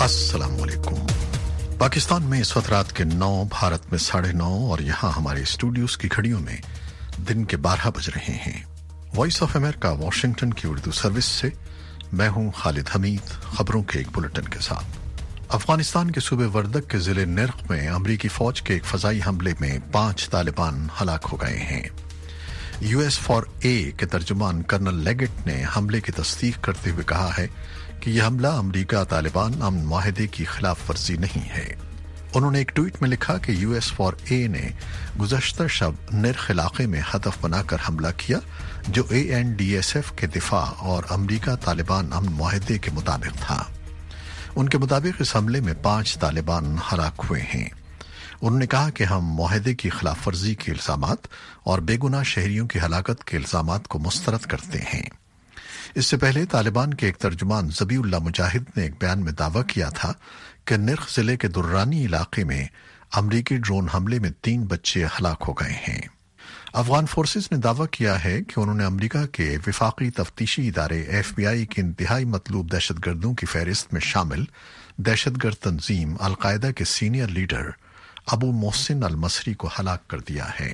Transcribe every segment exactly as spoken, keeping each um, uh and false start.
अस्सलाम वालेकुम। पाकिस्तान में इस वक्त रात के नौ, भारत में साढ़े नौ और यहाँ हमारे स्टूडियोज की घड़ियों में दिन के बारह बज रहे हैं। वॉइस ऑफ अमेरिका वाशिंगटन की उर्दू सर्विस से मैं हूँ खालिद हमीद, खबरों के एक बुलेटिन के साथ। अफगानिस्तान के सूबे वर्दक के जिले निर्ख में अमरीकी फौज के एक फजाई हमले में पांच तालिबान हलाक हो गए हैं। यूएस फॉर ए के तर्जुमान कर्नल लेगेट ने हमले की तस्दीक करते हुए कहा है कि यह हमला अमरीका तालिबान अमन माहिदे की खिलाफ वर्जी नहीं है। उन्होंने एक ट्वीट में लिखा कि यूएस फॉर ए ने गुज़श्ता शब निर्ख इलाके में हदफ बनाकर हमला किया जो A N D S F के दिफा और अमरीका तालिबान अमन माहिदे के मुताबिक था। उनके मुताबिक इस हमले में पांच तालिबान हलाक हुए हैं। उन्होंने कहा कि हम मुआहदे की खिलाफ वर्जी के इल्जामात और बेगुनाह शहरियों की हलाकत के इल्जामात को मुस्तरद करते हैं। इससे पहले तालिबान के एक तर्जुमान ज़बीउल्लाह मुजाहिद ने एक बयान में दावा किया था कि निर्ख जिले के दुर्रानी इलाके में अमरीकी ड्रोन हमले में तीन बच्चे हलाक हो गए हैं। अफगान फोर्सेस ने दावा किया है कि उन्होंने अमरीका के विफाकी तफ्तीशी इदारे एफ बी आई की इंतहाई मतलूब दहशतगर्दों की फहरिस्त में शामिल दहशतगर्द तंजीम अलकायदा के सीनियर लीडर अबू मोहसिन अल मसरी को हलाक कर दिया है।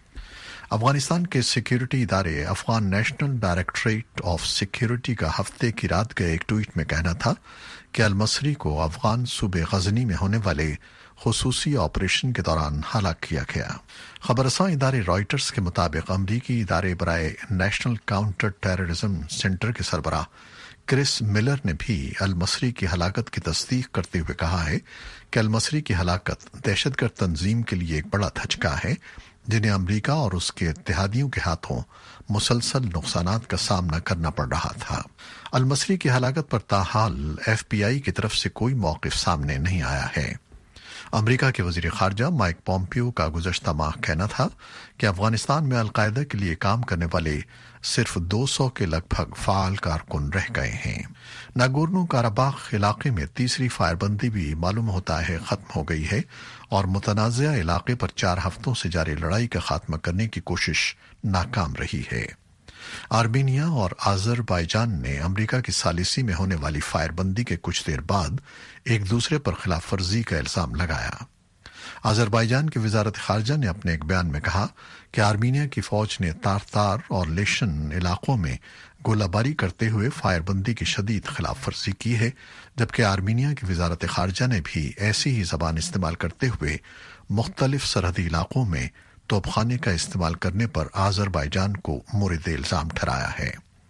अफगानिस्तान के सिक्योरिटी इदारे Afghan national directorate of security का हफ्ते की रात के एक ट्वीट में कहना था कि अल मसरी को अफगान सूबे गजनी में होने वाले खुसूसी ऑपरेशन के दौरान हलाक किया गया। खबरसां इदारे रॉयटर्स के मुताबिक अमरीकी इदारे बराए नेशनल काउंटर टेररिज्म सेंटर के सरबराह क्रिस मिलर ने भी अल मसरी की हलाकत की तस्दीक करते हुए कहा है कि अल मसरी की हलाकत दहशतगर्द तंजीम के लिए एक बड़ा धचका है जिन्हें अमरीका और उसके इत्तेहादियों के हाथों मुसलसल नुकसानात का सामना करना पड़ रहा था। अल मसरी की हलाकत पर ताहाल एफ बी आई की तरफ से कोई मौक़िफ़ सामने नहीं आया है। अमरीका के वज़ीर ख़ारजा माइक पॉम्पियो का गुज़श्ता माह कहना था कि अफगानिस्तान में अलकायदा के लिए काम करने वाले सिर्फ दो सौ के लगभग फ़ाल कारकुन रह गए हैं। नागोर्नो काराबाख इलाके में तीसरी फायरबंदी भी मालूम होता है ख़त्म हो गई है और मुतनाज़िया इलाके पर चार हफ्तों से जारी लड़ाई का खात्मा करने की कोशिश नाकाम रही है। आर्मीनिया और आज़रबाईजान ने अमरीका की सालिसी में होने वाली फायरबंदी के कुछ देर बाद एक दूसरे पर खिलाफ वर्जी का इल्जाम लगाया। आज़रबाईजान की वजारत खारजा ने अपने एक बयान में कहा कि आर्मीनिया की फौज ने तारतार और लेशन इलाकों में गोलाबारी करते हुए फायरबंदी की शदीद खिलाफ वर्जी की है, जबकि आर्मीनिया की वजारत खारजा ने भी ऐसी ही जबान इस्तेमाल करते हुए मुख्तलिफ सरहदी इलाकों में तोपखाने का इस्तेमाल करने पर आज़रबाईजान को मोरिद इल्जाम ठहराया है।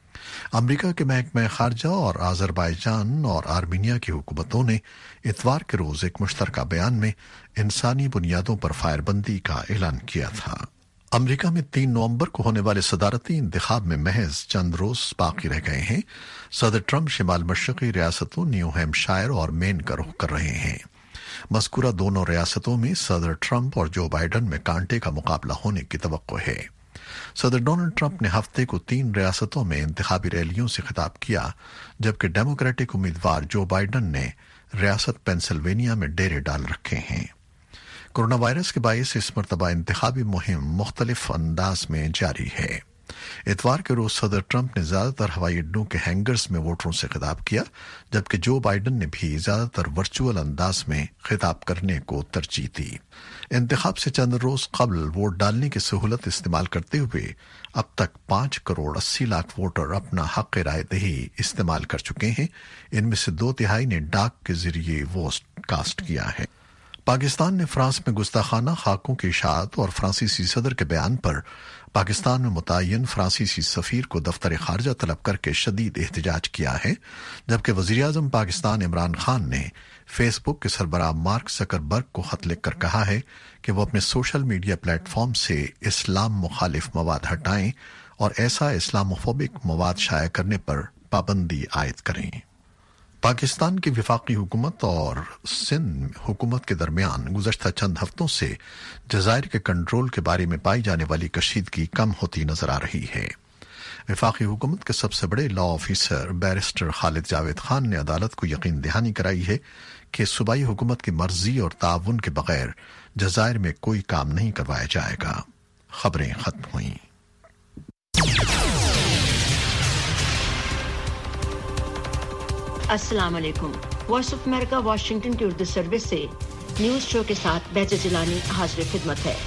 अमरीका के महकमा खारजा और आज़रबाईजान और आर्मीनिया की हुकूमतों ने इतवार के रोज एक मुश्तरका बयान में इंसानी बुनियादों पर फायरबंदी का ऐलान किया था। अमरीका में तीन नवंबर को होने वाले सदारती इंतखाब में महज चंद रोज बाकी रह गए हैं। सदर ट्रंप शिमाल मशरकी रियासतों न्यू हैम्पशायर और मेन का रुख कर रहे हैं। मज़कूरा दोनों रियासतों में सदर ट्रंप और जो बाइडन में कांटे का मुकाबला होने की तवक्को है। सदर डोनाल्ड ट्रंप ने हफ्ते को तीन रियासतों में इंतखाबी रैलियों से खिताब किया, जबकि डेमोक्रेटिक उम्मीदवार जो बाइडन ने रियासत पेंसिल्वेनिया में डेरे डाल रखे हैं। कोरोना वायरस के बायस इस मरतबा इंतखाबी मुहिम मुख्तलिफ अंदाज में जारी है। इतवार के रोज सदर ट्रंप ने ज्यादातर हवाई अड्डों के हैंगर्स में वोटरों से खिताब किया, जबकि जो बाइडन ने भी ज्यादातर वर्चुअल अंदाज में खिताब करने को तरजीह दी। इंतखाब से चंद रोज कबल वोट डालने की सहूलत इस्तेमाल करते हुए अब तक पांच करोड़ अस्सी लाख वोटर अपना हक राय दही इस्तेमाल कर चुके हैं। इनमें से दो तिहाई ने डाक के जरिए वोट कास्ट किया है। पाकिस्तान ने फ्रांस में गुस्ताखाना खाकों की इशाअत और फ्रांसीसी सदर के बयान पर पाकिस्तान में मुतय्यन फ्रांसीसी सफीर को दफ्तर खारजा तलब करके शदीद एहतजाज किया है, जबकि वज़ीर आज़म पाकिस्तान इमरान खान ने फेसबुक के सरबराह मार्क ज़करबर्ग को खत लिखकर कहा है कि वो अपने सोशल मीडिया प्लेटफॉर्म से इस्लाम मुखालिफ मवाद हटाएं और ऐसा इस्लामोफोबिक मवाद शाया करने पर पाबंदी आयद करें। पाकिस्तान की विफाकी हुकूमत और सिंध हुकूमत के दरमियान गुज़श्ता चंद हफ्तों से जज़ायर के कंट्रोल के बारे में पाई जाने वाली कशीदगी कम होती नजर आ रही है। विफाकी हुकूमत के सबसे बड़े law officer barrister Khalid Javed Khan ने अदालत को यकीन दहानी कराई है कि सूबाई हुकूमत की मर्जी और ताउन के बगैर जज़ायर में कोई काम नहीं करवाया जाएगा। खबरें खत्म हुई। अस्सलाम वालेकुम। وائس آف امریکہ واشنگٹن کی اردو سروس سے نیوز شو کے ساتھ بہجت جیلانی حاضر خدمت ہے۔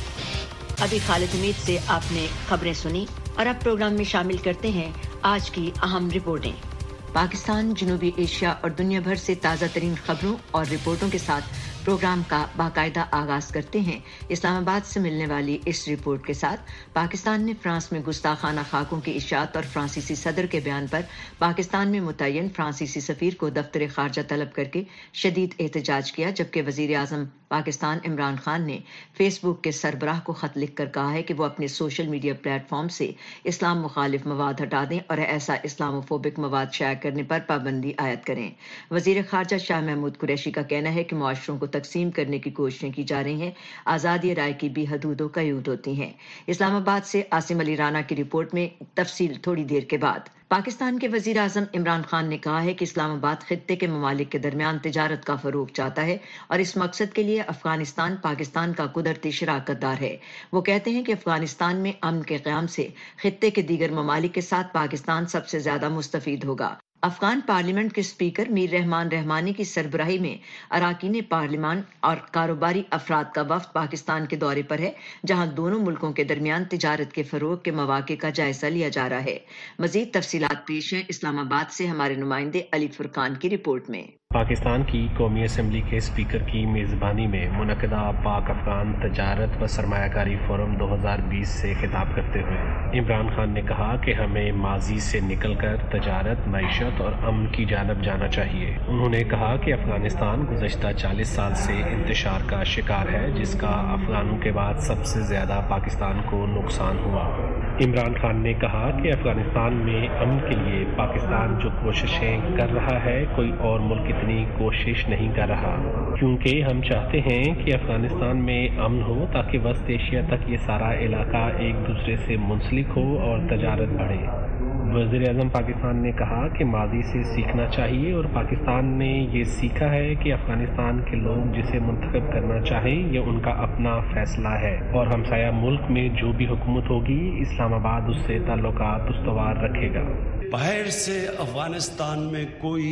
ابھی خالد حمید سے آپ نے خبریں سنی اور اب پروگرام میں شامل کرتے ہیں آج کی اہم رپورٹیں۔ پاکستان جنوبی ایشیا اور دنیا بھر سے تازہ ترین خبروں اور رپورٹوں کے ساتھ پروگرام کا باقاعدہ آغاز کرتے ہیں۔ اسلام آباد سے ملنے والی اس رپورٹ کے ساتھ پاکستان نے فرانس میں گستاخانہ خاکوں کی اشاعت اور فرانسیسی صدر کے بیان پر پاکستان میں متعین فرانسیسی سفیر کو دفتر خارجہ طلب کر کے شدید احتجاج کیا، جبکہ وزیر اعظم پاکستان عمران خان نے فیس بک کے سربراہ کو خط لکھ کر کہا ہے کہ وہ اپنے سوشل میڈیا پلیٹ فارم سے اسلام مخالف مواد ہٹا دیں اور ایسا اسلاموفوبک مواد شائع کرنے پر پابندی عائد کریں۔ وزیر خارجہ شاہ محمود قریشی کا کہنا ہے کہ معاشروں کو تقسیم کرنے کی کوششیں کی جا رہی ہیں، آزادی رائے کی بھی حدود و قیود ہوتی ہیں۔ اسلام آباد سے عاصم علی رانا کی رپورٹ میں تفصیل تھوڑی دیر کے بعد۔ پاکستان کے وزیر اعظم عمران خان نے کہا ہے کہ اسلام آباد خطے کے ممالک کے درمیان تجارت کا فروغ چاہتا ہے اور اس مقصد کے لیے افغانستان پاکستان کا قدرتی شراکت دار ہے۔ وہ کہتے ہیں کہ افغانستان میں امن کے قیام سے خطے کے دیگر ممالک کے ساتھ پاکستان سب سے زیادہ مستفید ہوگا۔ افغان پارلیمنٹ کے اسپیکر میر رحمان رحمانی کی سربراہی میں اراکین پارلیمان اور کاروباری افراد کا وفد پاکستان کے دورے پر ہے، جہاں دونوں ملکوں کے درمیان تجارت کے فروغ کے مواقع کا جائزہ لیا جا رہا ہے۔ مزید تفصیلات پیش ہیں اسلام آباد سے ہمارے نمائندے علی فرقان کی رپورٹ میں۔ پاکستان کی قومی اسمبلی کے اسپیکر کی میزبانی میں منعقدہ پاک افغان تجارت و سرمایہ کاری فورم دو ہزار بیس سے خطاب کرتے ہوئے عمران خان نے کہا کہ ہمیں ماضی سے نکل کر تجارت، معیشت اور امن کی جانب جانا چاہیے۔ انہوں نے کہا کہ افغانستان گزشتہ چالیس سال سے انتشار کا شکار ہے، جس کا افغانوں کے بعد سب سے زیادہ پاکستان کو نقصان ہوا۔ عمران خان نے کہا کہ افغانستان میں امن کے لیے پاکستان جو کوششیں کر رہا ہے، کوئی اور ملک اتنی کوشش نہیں کر رہا، کیونکہ ہم چاہتے ہیں کہ افغانستان میں امن ہو تاکہ وسط ایشیا تک یہ سارا علاقہ ایک دوسرے سے منسلک ہو اور تجارت بڑھے۔ وزیر اعظم پاکستان نے کہا کہ ماضی سے سیکھنا چاہیے اور پاکستان نے یہ سیکھا ہے کہ افغانستان کے لوگ جسے منتخب کرنا چاہیں یہ ان کا اپنا فیصلہ ہے، اور ہمسایہ ملک میں جو بھی حکومت ہوگی اسلام آباد اس سے تعلقات استوار رکھے گا۔ باہر سے افغانستان میں کوئی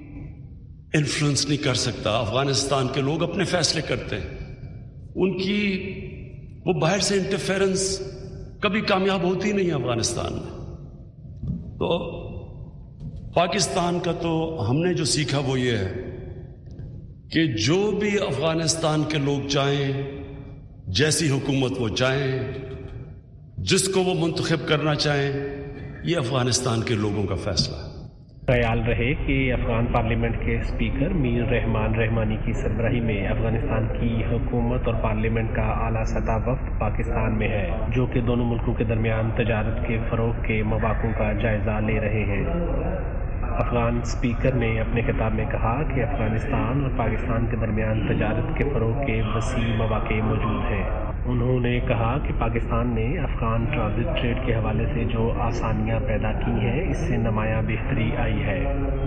انفلوئنس نہیں کر سکتا۔ افغانستان کے لوگ اپنے فیصلے کرتے ہیں، ان کی وہ باہر سے انٹرفیرنس کبھی کامیاب ہوتی نہیں افغانستان میں۔ تو پاکستان کا تو ہم نے جو سیکھا وہ یہ ہے کہ جو بھی افغانستان کے لوگ چاہیں، جیسی حکومت وہ چاہیں، جس کو وہ منتخب کرنا چاہیں، یہ افغانستان کے لوگوں کا فیصلہ ہے۔ خیال رہے کہ افغان پارلیمنٹ کے اسپیکر میر رحمان رحمانی کی سربراہی میں افغانستان کی حکومت اور پارلیمنٹ کا اعلیٰ سطح وفد پاکستان میں ہے، جو کہ دونوں ملکوں کے درمیان تجارت کے فروغ کے مواقع کا جائزہ لے رہے ہیں۔ افغان اسپیکر نے اپنے خطاب میں کہا کہ افغانستان اور پاکستان کے درمیان تجارت کے فروغ کے وسیع مواقع موجود ہیں۔ انہوں نے کہا کہ پاکستان نے افغان ٹرانزٹ ٹریڈ کے حوالے سے جو آسانیاں پیدا کی ہیں، اس سے نمایاں بہتری آئی ہے۔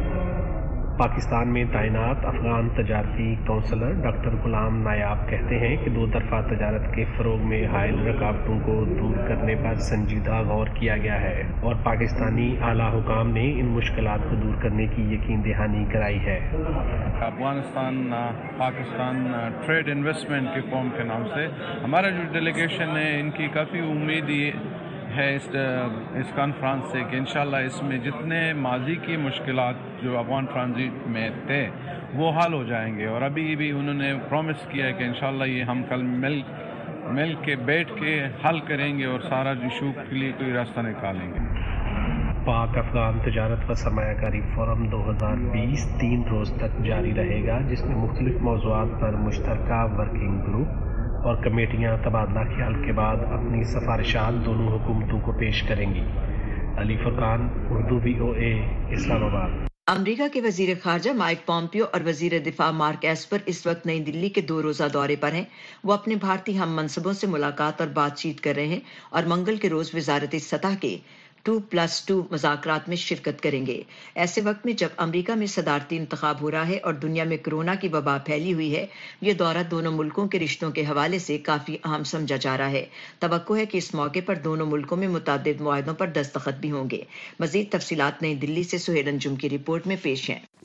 پاکستان میں تعینات افغان تجارتی کونسلر ڈاکٹر غلام نایاب کہتے ہیں کہ دو طرفہ تجارت کے فروغ میں حائل رکاوٹوں کو دور کرنے پر سنجیدہ غور کیا گیا ہے اور پاکستانی اعلیٰ حکام نے ان مشکلات کو دور کرنے کی یقین دہانی کرائی ہے۔ افغانستان پاکستان ٹریڈ انویسٹمنٹ کے فورم کے نام سے ہمارا جو ڈیلیگیشن ہے، ان کی کافی امید ہے اس اس کانفرنس سے کہ انشاءاللہ اس میں جتنے ماضی کی مشکلات جو افغان ٹرانزٹ میں تھے وہ حل ہو جائیں گے، اور ابھی بھی انہوں نے پرومس کیا ہے کہ انشاءاللہ یہ ہم کل مل مل کے بیٹھ کے حل کریں گے اور سارا ایشو کے لیے کوئی راستہ نکالیں گے۔ پاک افغان تجارت و سرمایہ کاری فورم دو ہزار بیس تین روز تک جاری رہے گا، جس میں مختلف موضوعات پر مشترکہ ورکنگ گروپ اور کمیٹیاں تبادلہ خیال کے بعد اپنی سفارشات دونوں حکومتوں کو پیش کریں گی۔ علی فرقان، اردو وی او اے، اسلام آباد۔ امریکہ کے وزیر خارجہ مائک پومپیو اور وزیر دفاع مارک ایسپر اس وقت نئی دلی کے دو روزہ دورے پر ہیں۔ وہ اپنے بھارتی ہم منصبوں سے ملاقات اور بات چیت کر رہے ہیں اور منگل کے روز وزارتی سطح کے ٹو پلس ٹو مذاکرات میں شرکت کریں گے۔ ایسے وقت میں جب امریکہ میں صدارتی انتخاب ہو رہا ہے اور دنیا میں کورونا کی وبا پھیلی ہوئی ہے، یہ دورہ دونوں ملکوں کے رشتوں کے حوالے سے کافی اہم سمجھا جا رہا ہے۔ توقع ہے کہ اس موقع پر دونوں ملکوں میں متعدد معاہدوں پر دستخط بھی ہوں گے۔ مزید تفصیلات نئی دلی سے سہیل انجم کی رپورٹ میں پیش ہیں۔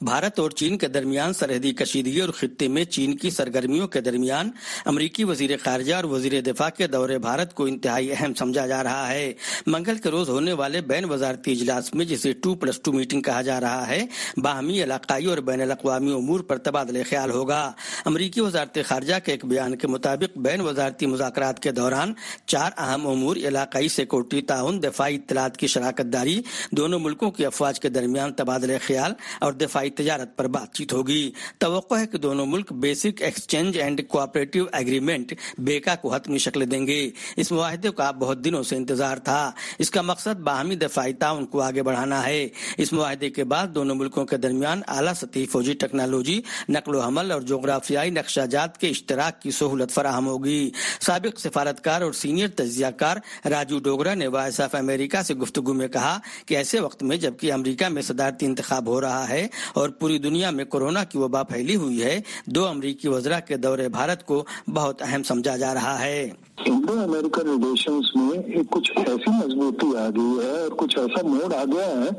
भारत और चीन के दरमियान सरहदी कशीदगी और खित्ते में चीन की सरगर्मियों के दरमियान अमरीकी वजीर खारजा और वजीर दिफा के दौरे भारत को इंतहाई अहम समझा जा रहा है। मंगल के रोज होने वाले बैन वजारती इजलास में, जिसे टू प्लस टू मीटिंग कहा जा रहा है, बाहमी इलाकाई और बैन अल-अक़वामी उमूर पर तबादले ख्याल होगा। अमरीकी वजारत खारजा के एक बयान के मुताबिक बैन वजारती मुज़ाकरात के दौरान चार अहम उमूर इलाकाई सिक्योरिटी ताउन, दफाई इत्तलात की शराकत दारी, दोनों मुल्कों की अफवाज के दरमियान तबादले ख्याल और दफाई तजारत पर बातचीत होगी। तवक्को है कि दोनों मुल्क basic exchange and cooperative agreement BECA को हतमी शक्ल देंगे। इस मुआहदे का बहुत दिनों से इंतजार था। इसका मकसद बाहमी दफाई ताउन को आगे बढ़ाना है। इस मुआहदे के बाद दोनों मुल्कों के दरमियान आला सतही फौजी टेक्नोलॉजी, नकलो हमल और जोग्राफियाई नक्शाजात के इश्तराक की सहूलत फराहम होगी। साबिक सिफारतकार और सीनियर तज्जियाकार राजू डोगरा ने वॉइस ऑफ अमेरिका से गुफ्तगू में कहा कि ऐसे वक्त में जबकि अमरीका में सदारती इंतखाब हो रहा है और पूरी दुनिया में कोरोना की वबा फैली हुई है, दो अमरीकी वज़रा के दौरे भारत को बहुत अहम समझा जा रहा है। इंडो अमेरिकन रिलेशंस में एक कुछ ऐसी मजबूती आ गई है और कुछ ऐसा मोड़ आ गया है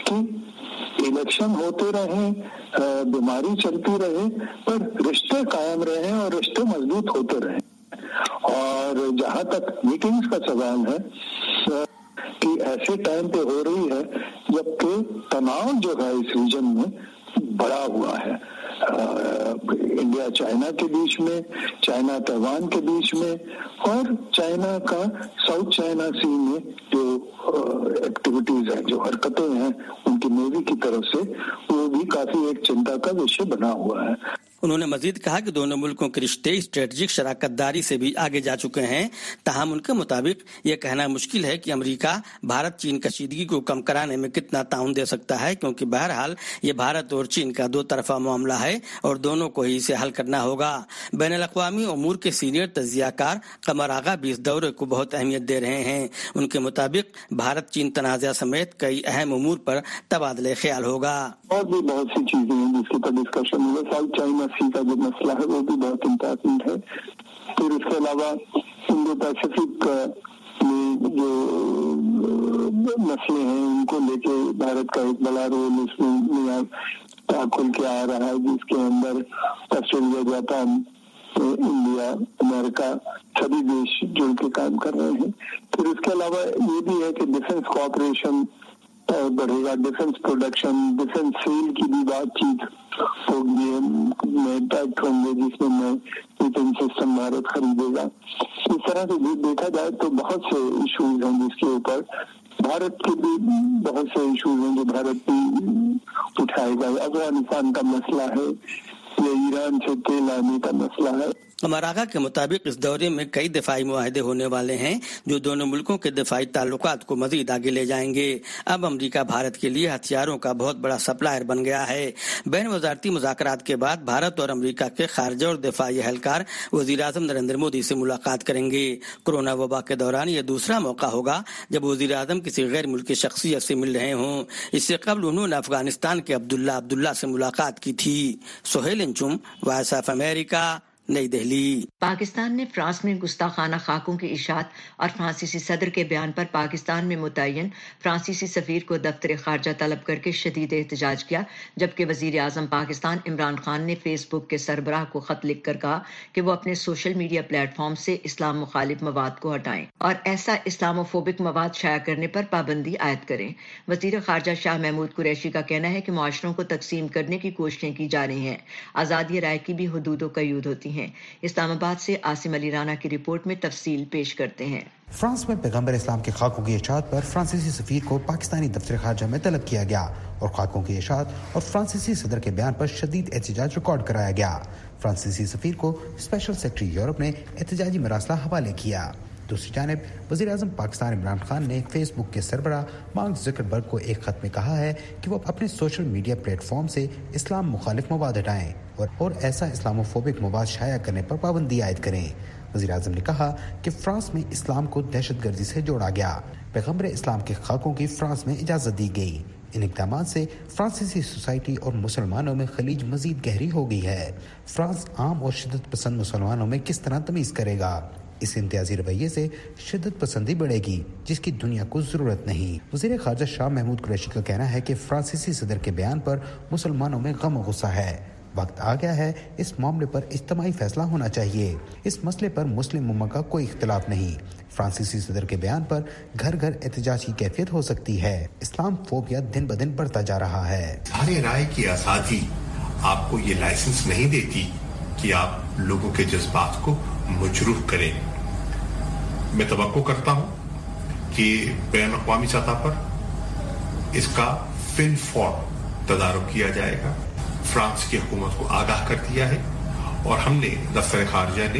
कि इलेक्शन होते रहे, बीमारी चलती रहे, पर रिश्ते कायम रहे और रिश्ते मजबूत होते रहे। और जहाँ तक मीटिंग्स का सवाल है कि ऐसे टाइम पे हो रही है जबकि तनाव जो है इस रीजन में बढ़ा हुआ है। इंडिया चाइना के बीच में, चाइना ताइवान के बीच में और चाइना का साउथ चाइना सी में जो एक्टिविटीज हैं, जो हरकतें हैं उनकी नेवी की तरफ से, वो भी काफी एक चिंता का विषय बना हुआ है। उन्होंने मजीद कहा कि दोनों मुल्कों के रिश्ते स्ट्रेटेजिक शराकतदारी से भी आगे जा चुके हैं। ताहम उनके मुताबिक ये कहना मुश्किल है कि अमेरिका भारत चीन कशीदगी को कम कराने में कितना ताउन दे सकता है, क्योंकि बहरहाल ये भारत और चीन का दो तरफा मामला है और दोनों को ही इसे हल करना होगा। बैन अल-अक़वामी उमूर के सीनियर तज्जियाकार कमर आगा भी इस दौरे को बहुत अहमियत दे रहे हैं। उनके मुताबिक भारत चीन तनाज़ा समेत कई अहम उमूर पर तबादले ख्याल होगा। और भी बहुत सी चीजें हैं जिसके ऊपर डिस्कशन हुआ। साउथ चाइना सी का जो मसला है वो भी बहुत इम्पोर्टेंट है। फिर इसके अलावा इंडो पैसिफिक में जो मसले हैं उनको लेके भारत का एक बड़ा रोल इसमें खुल के आ रहा है, जिसके अंदर ऑस्ट्रेलिया, जापान, इंडिया, अमेरिका सभी देश जुड़ के काम कर रहे हैं। फिर इसके अलावा ये भी है कि डिफेंस कोऑपरेशन बढ़ेगा, डिफेंस प्रोडक्शन, डिफेंस सेल की भी बातचीत होगी, पैक्ट होंगे जिसमें मैं डिफेंस सिस्टम भारत खरीदेगा। इस तरह से देखा जाए तो बहुत से इशूज हैं जिसके ऊपर भारत के भी बहुत से इशूज हैं जो भारत भी उठाएगा। अफगानिस्तान का मसला है या ईरान से तेल आने का मसला है। अमरागा के मुताबिक इस दौरे में कई दफाई मुआहदे होने वाले हैं जो दोनों मुल्कों के दफाई ताल्लुकात को मजीद आगे ले जाएंगे। अब अमरीका भारत के लिए हथियारों का बहुत बड़ा सप्लायर बन गया है। बैन वजारती मुज़ाकरात के बाद भारत और अमरीका के खारजा और दफाई एहलकार वज़ीर आज़म नरेंद्र मोदी से मुलाकात करेंगे। कोरोना वबा के दौरान यह दूसरा मौका होगा जब वज़ीर आज़म किसी गैर मुल्की शख्सियत से मिल रहे हों। इससे कबल उन्होंने अफगानिस्तान के अब्दुल्ला अब्दुल्ला से मुलाकात की थी। Sohail Incham, voice of America, New Delhi. Pakistan ने फ्रांस में गुस्ताखाना खाकों की इशात और फ्रांसीसी सदर के बयान पर पाकिस्तान में मुतय्यन फ्रांसीसी सफीर को दफ्तर खारजा तलब करके शदीद एहतजाज किया, जबकि वजीर आजम पाकिस्तान इमरान खान ने फेसबुक के सरबराह को खत लिख कर कहा कि वो अपने सोशल मीडिया प्लेटफॉर्म से इस्लाम मुखालिफ मवाद को हटाएं और ऐसा इस्लामोफोबिक मवाद शाया करने पर पाबंदी आयद करें। वजीर खारजा शाह महमूद कुरैशी का कहना है कि मुआशरों को तकसीम करने की कोशिशें की जा रही हैं। आज़ादी राय की भी हुदूदों कयूद होती हैं। इस्लामाबाद से आसिम अली राना की रिपोर्ट में तफसील पेश करते हैं। फ्रांस में पैगंबर इस्लाम के खाकों की इशात पर फ्रांसीसी सफीर को पाकिस्तानी दफ्तर खारजा में तलब किया गया और खाकों की इशात और फ्रांसीसी सदर के बयान पर शदीद एहतजाज रिकॉर्ड कराया गया। फ्रांसीसी सफीर को स्पेशल सेक्रेटरी यूरोप ने एहतजाजी मरासला हवाले किया। दूसरी जानिब वज़ीर आज़म पाकिस्तान इमरान खान ने फेसबुक के सरबराह मार्क ज़करबर्ग को एक खत में कहा है कि वो अपने सोशल मीडिया प्लेटफॉर्म से इस्लाम मुखालिफ मवाद हटाएं और, और ऐसा इस्लामोफोबिक मवाद शाया करने पर पाबंदी आयद करें। वज़ीर आज़म ने कहा कि फ्रांस में इस्लाम को दहशतगर्दी से जोड़ा गया। पैगंबर इस्लाम के खाकों की फ्रांस में इजाज़त दी गई। इन इक़दामात से फ्रांसीसी सोसाइटी और मुसलमानों में खलीज मजीद गहरी हो गई है। फ्रांस आम और शिद्दत पसंद मुसलमानों में किस तरह तमीज़ करेगा? اس امتیازی رویے سے شدت پسندی بڑھے گی جس کی دنیا کو ضرورت نہیں۔ وزیر خارجہ شاہ محمود قریشی کا کہنا ہے کہ فرانسیسی صدر کے بیان پر مسلمانوں میں غم و غصہ ہے۔ وقت آ گیا ہے اس معاملے پر اجتماعی فیصلہ ہونا چاہیے۔ اس مسئلے پر مسلم امت کا کوئی اختلاف نہیں۔ فرانسیسی صدر کے بیان پر گھر گھر احتجاج کی کیفیت ہو سکتی ہے۔ اسلام فوبیا دن بدن بڑھتا جا رہا ہے۔ اظہار رائے کی آزادی آپ کو یہ لائسنس نہیں دیتی کہ آپ لوگوں کے جذبات کو مجروح کریں۔ میں توقع کرتا ہوں کہ بین الاقوامی سطح پر اس کا فن فور تدارک کیا جائے گا۔ فرانس کی حکومت کو آگاہ کر دیا ہے اور ہم نے دفتر خارجہ نے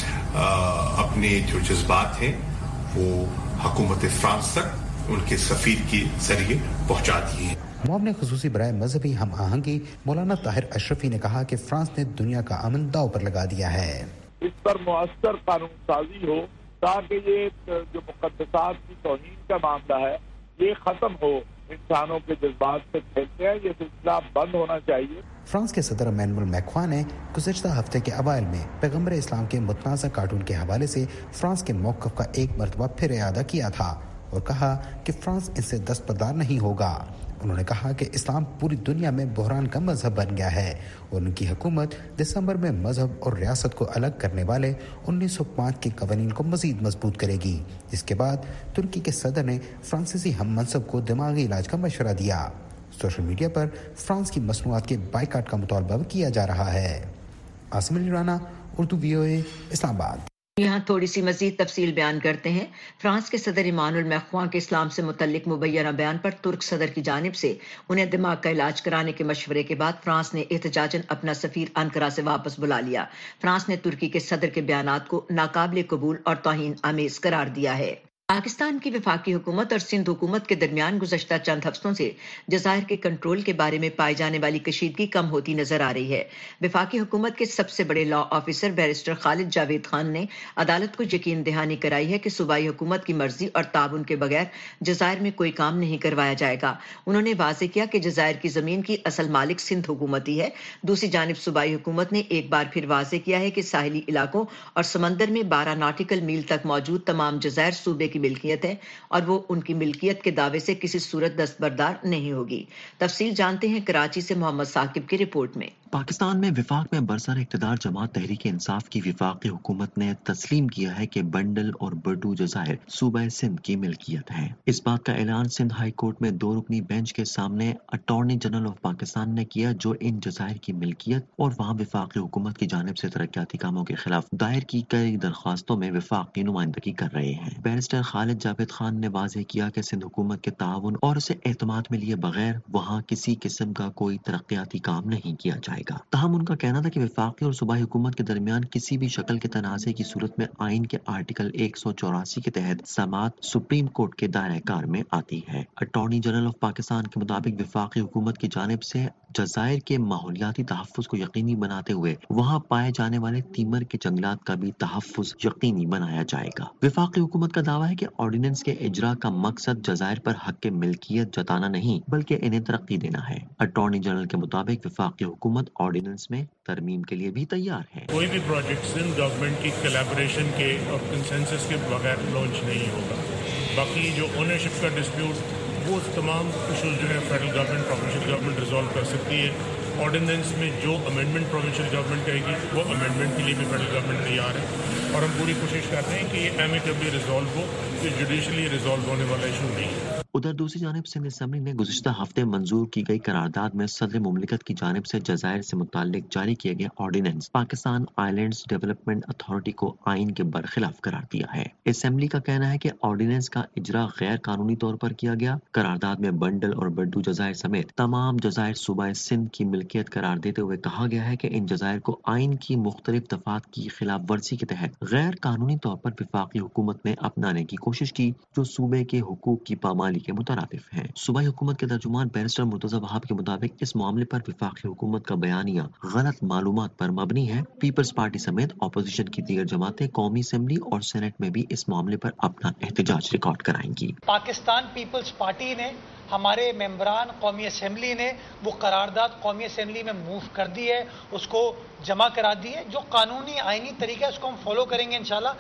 اپنے جو جذبات ہیں وہ حکومت فرانس تک ان کے سفیر کے ذریعے پہنچا دیے ہیں۔ معاون خصوصی برائے مذہبی ہم آہنگی مولانا طاہر اشرفی نے کہا کہ فرانس نے دنیا کا امن داؤ پر لگا دیا ہے۔ اس پر مؤثر قانون سازی ہو تاکہ یہ جو مقدسات کی توہین کا معاملہ ہے یہ ختم ہو، انسانوں کے جذبات سے کھیلتے ہیں، یہ سلسلہ بند ہونا چاہیے۔ فرانس کے صدر امانوئل میکرون نے گزشتہ ہفتے کے اوائل میں پیغمبر اسلام کے متنازع کارٹون کے حوالے سے فرانس کے موقف کا ایک مرتبہ پھر اعادہ کیا تھا اور کہا کہ فرانس اس سے دستبردار نہیں ہوگا۔ انہوں نے کہا کہ اسلام پوری دنیا میں بحران کا مذہب بن گیا ہے اور ان کی حکومت دسمبر میں مذہب اور ریاست کو الگ کرنے والے انیس سو پانچ کے قوانین کو مزید مضبوط کرے گی، جس کے بعد ترکی کے صدر نے فرانسیسی ہم منصب کو دماغی علاج کا مشورہ دیا۔ سوشل میڈیا پر فرانس کی مصنوعات کے بائیکاٹ کا مطالبہ کیا جا رہا ہے۔ عاصم علی رانا، اردو وی او اے، اسلام آباد۔ یہاں تھوڑی سی مزید تفصیل بیان کرتے ہیں۔ فرانس کے صدر ایمانوئل میکرون کے اسلام سے متعلق مبینہ بیان پر ترک صدر کی جانب سے انہیں دماغ کا علاج کرانے کے مشورے کے بعد فرانس نے احتجاجاً اپنا سفیر انقرہ سے واپس بلا لیا۔ فرانس نے ترکی کے صدر کے بیانات کو ناقابل قبول اور توہین آمیز قرار دیا ہے۔ پاکستان کی وفاقی حکومت اور سندھ حکومت کے درمیان گزشتہ چند ہفتوں سے جزائر کے کنٹرول کے بارے میں پائی جانے والی کشیدگی کم ہوتی نظر آ رہی ہے۔ وفاقی حکومت کے سب سے بڑے law officer barrister Khalid Javed Khan نے عدالت کو یقین دہانی کرائی ہے کہ صوبائی حکومت کی مرضی اور تعاون کے بغیر جزائر میں کوئی کام نہیں کروایا جائے گا۔ انہوں نے واضح کیا کہ جزائر کی زمین کی اصل مالک سندھ حکومت ہی ہے۔ دوسری جانب صوبائی حکومت نے ایک بار پھر واضح کیا ہے کہ ساحلی علاقوں اور سمندر میں بارہ ناٹیکل میل تک موجود تمام جزائر صوبے کی ملکیت ہے اور وہ ان کی ملکیت کے دعوے سے کسی صورت دستبردار نہیں ہوگی۔ تفصیل جانتے ہیں کراچی سے محمد ثاقب کی رپورٹ میں۔ پاکستان میں وفاق میں برسر اقتدار جماعت تحریک انصاف کی وفاقی حکومت نے تسلیم کیا ہے کہ بنڈل اور بٹو جزائر صوبہ سندھ کی ملکیت ہے۔ اس بات کا اعلان سندھ ہائی کورٹ میں دو رکنی بینچ کے سامنے اٹارنی جنرل آف پاکستان نے کیا، جو ان جزائر کی ملکیت اور وہاں وفاقی حکومت کی جانب سے ترقیاتی کاموں کے خلاف دائر کی کئی درخواستوں میں وفاق کی نمائندگی کر رہے ہیں۔ بیرسٹر خالد جاوید خان نے واضح کیا کہ سندھ حکومت کے تعاون اور اسے اعتماد میں لیے بغیر وہاں کسی قسم کا کوئی ترقیاتی کام نہیں کیا جائے گا۔ تاہم ان کا کہنا تھا کہ وفاقی اور صوبائی حکومت کے درمیان کسی بھی شکل کے تنازع کی صورت میں آئین کے آرٹیکل ایک سو چوراسی کے تحت سماعت سپریم کورٹ کے دائرہ کار میں آتی ہے۔ اٹارنی جنرل آف پاکستان کے مطابق وفاقی حکومت کی جانب سے جزائر کے ماحولیاتی تحفظ کو یقینی بناتے ہوئے وہاں پائے جانے والے تیمر کے جنگلات کا بھی تحفظ یقینی بنایا جائے گا۔ وفاقی حکومت کا دعویٰ ہے کہ آرڈیننس کے اجرا کا مقصد جزائر پر حق کے ملکیت جتانا نہیں بلکہ انہیں ترقی دینا ہے۔ اٹارنی جنرل کے مطابق وفاقی حکومت آرڈیننس میں ترمیم کے لیے بھی تیار ہے۔ کوئی بھی پروجیکٹ سندھ گورنمنٹ کی کولیبوریشن کے اور کنسنسس کے بغیر لانچ نہیں ہوگا۔ باقی جو اونرشپ کا ڈسپیوٹ وہ تمام ایشوز جو ہے federal government provincial government resolve کر سکتی ہے۔ آرڈیننس میں جو امینڈمنٹ پروونشل گورنمنٹ کرے گی وہ امینڈمنٹ کے لیے بھی فیڈرل گورنمنٹ تیار ہے اور ہم پوری کوشش کرتے ہیں کہ یہ ایمیکبلی ریزالو ہو، یہ جوڈیشلی ریزالو ہونے والا ایشو نہیں ہے۔ ادھر دوسری جانب سندھ اسمبلی نے گزشتہ ہفتے منظور کی گئی قرارداد میں صدر مملکت کی جانب سے جزائر سے متعلق جاری کیے گئے ordinance Pakistan islands development authority کو آئین کے برخلاف قرار دیا ہے۔ اسمبلی کا کہنا ہے کہ آرڈیننس کا اجرا غیر قانونی طور پر کیا گیا۔ قرارداد میں بنڈل اور بڈو جزائر سمیت تمام جزائر صوبہ سندھ کی ملکیت قرار دیتے ہوئے کہا گیا ہے کہ ان جزائر کو آئین کی مختلف دفعات کی خلاف ورزی کے تحت غیر قانونی طور پر وفاقی حکومت نے اپنانے کی کوشش کی، جو صوبے کے حقوق کی پامالی کے مترادف ہیں۔ صوبائی حکومت کے ترجمان بیرسٹر مرتضی وہاب کے مطابق اس معاملے پر وفاقی حکومت کا بیانیہ غلط معلومات پر مبنی ہے۔ پیپلز پارٹی سمیت اپوزیشن کی دیگر جماعتیں قومی اسمبلی اور سینٹ میں بھی اس معاملے پر اپنا احتجاج ریکارڈ کرائیں گی۔ پاکستان پیپلز پارٹی نے، ہمارے ممبران قومی اسمبلی نے وہ قرارداد قومی اسمبلی میں موو کر دی ہے، اس کو جمع کرا دی ہے۔ جو قانونی آئینی طریقہ ہے اس کو ہم فالو کریں گے انشاءاللہ۔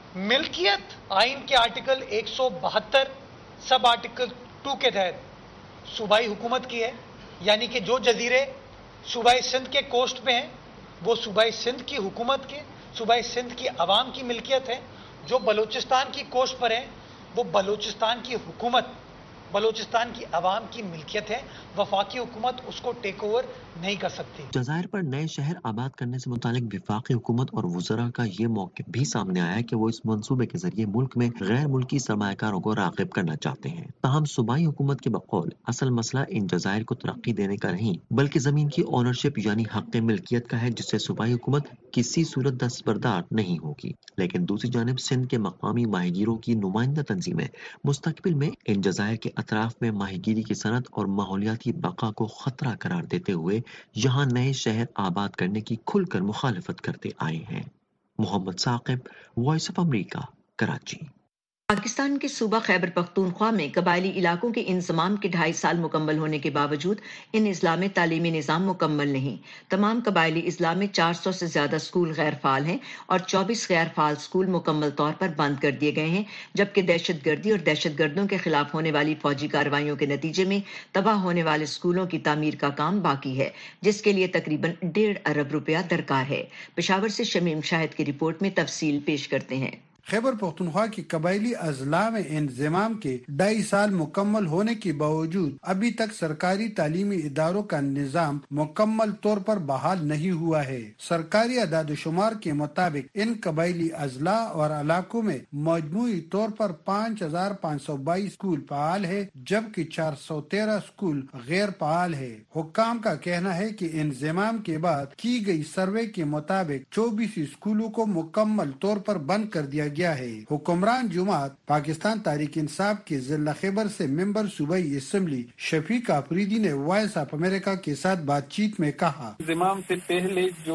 ملکیت آئین کے آرٹیکل ایک سو بہتر سب آرٹیکل ٹو کے تحت صوبائی حکومت کی ہے، یعنی کہ جو جزیرے صوبائی سندھ کے کوسٹ پہ ہیں وہ صوبائی سندھ کی حکومت کے، صوبائی سندھ کی عوام کی ملکیت ہے، جو بلوچستان کی کوسٹ پر ہیں وہ بلوچستان کی حکومت، بلوچستان کی عوام کی ملکیت ہے، وفاقی حکومت اس کو ٹیک اوور نہیں کر سکتی۔ جزائر پر نئے شہر آباد کرنے سے متعلق وفاقی حکومت اور وزراء کا یہ موقف بھی سامنے آیا ہے کہ وہ اس منصوبے کے ذریعے ملک میں غیر ملکی سرمایہ کاروں کو راغب کرنا چاہتے ہیں۔ تاہم صوبائی حکومت کے بقول اصل مسئلہ ان جزائر کو ترقی دینے کا نہیں بلکہ زمین کی اونرشپ یعنی حق ملکیت کا ہے، جس سے صوبائی حکومت کسی صورت دستبردار نہیں ہوگی۔ لیکن دوسری جانب سندھ کے مقامی ماہی گیروں کی نمائندہ تنظیمیں مستقبل میں ان جزائر کے اطراف میں ماہی گیری کی صنعت اور ماحولیاتی بقا کو خطرہ قرار دیتے ہوئے یہاں نئے شہر آباد کرنے کی کھل کر مخالفت کرتے آئے ہیں۔ Muhammad Saqib, voice of America, Karachi. Pakistan کے صوبہ خیبر پختونخوا میں قبائلی علاقوں کے انضمام کے ڈھائی سال مکمل ہونے کے باوجود ان اضلاع میں تعلیمی نظام مکمل نہیں۔ تمام قبائلی اضلاع میں چار سو سے زیادہ سکول غیر فعال ہیں اور چوبیس غیر فعال سکول مکمل طور پر بند کر دیے گئے ہیں، جبکہ دہشت گردی اور دہشت گردوں کے خلاف ہونے والی فوجی کارروائیوں کے نتیجے میں تباہ ہونے والے سکولوں کی تعمیر کا کام باقی ہے، جس کے لیے تقریباً ڈیڑھ ارب روپیہ درکار ہے۔ پشاور سے شمیم شاہد کی رپورٹ میں تفصیل پیش کرتے ہیں۔ خیبر پختونخوا کی قبائلی اضلاع میں انضمام کے ڈھائی سال مکمل ہونے کے باوجود ابھی تک سرکاری تعلیمی اداروں کا نظام مکمل طور پر بحال نہیں ہوا ہے۔ سرکاری اعداد و شمار کے مطابق ان قبائلی اضلاع اور علاقوں میں مجموعی طور پر پانچ ہزار پانچ سو بائیس اسکول فعال ہے، جبکہ چار سو تیرہ اسکول غیر فعال ہے۔ حکام کا کہنا ہے کہ انضمام کے بعد کی گئی سروے کے مطابق چوبیس اسکولوں کو مکمل طور پر بند کر دیا گیا ہے۔ حکمران جماعت پاکستان تحریک انصاف کے ضلع خیبر سے ممبر صوبائی اسمبلی شفیق آفریدی نے وائس آف امریکہ کے ساتھ بات چیت میں کہا، انضمام سے پہلے جو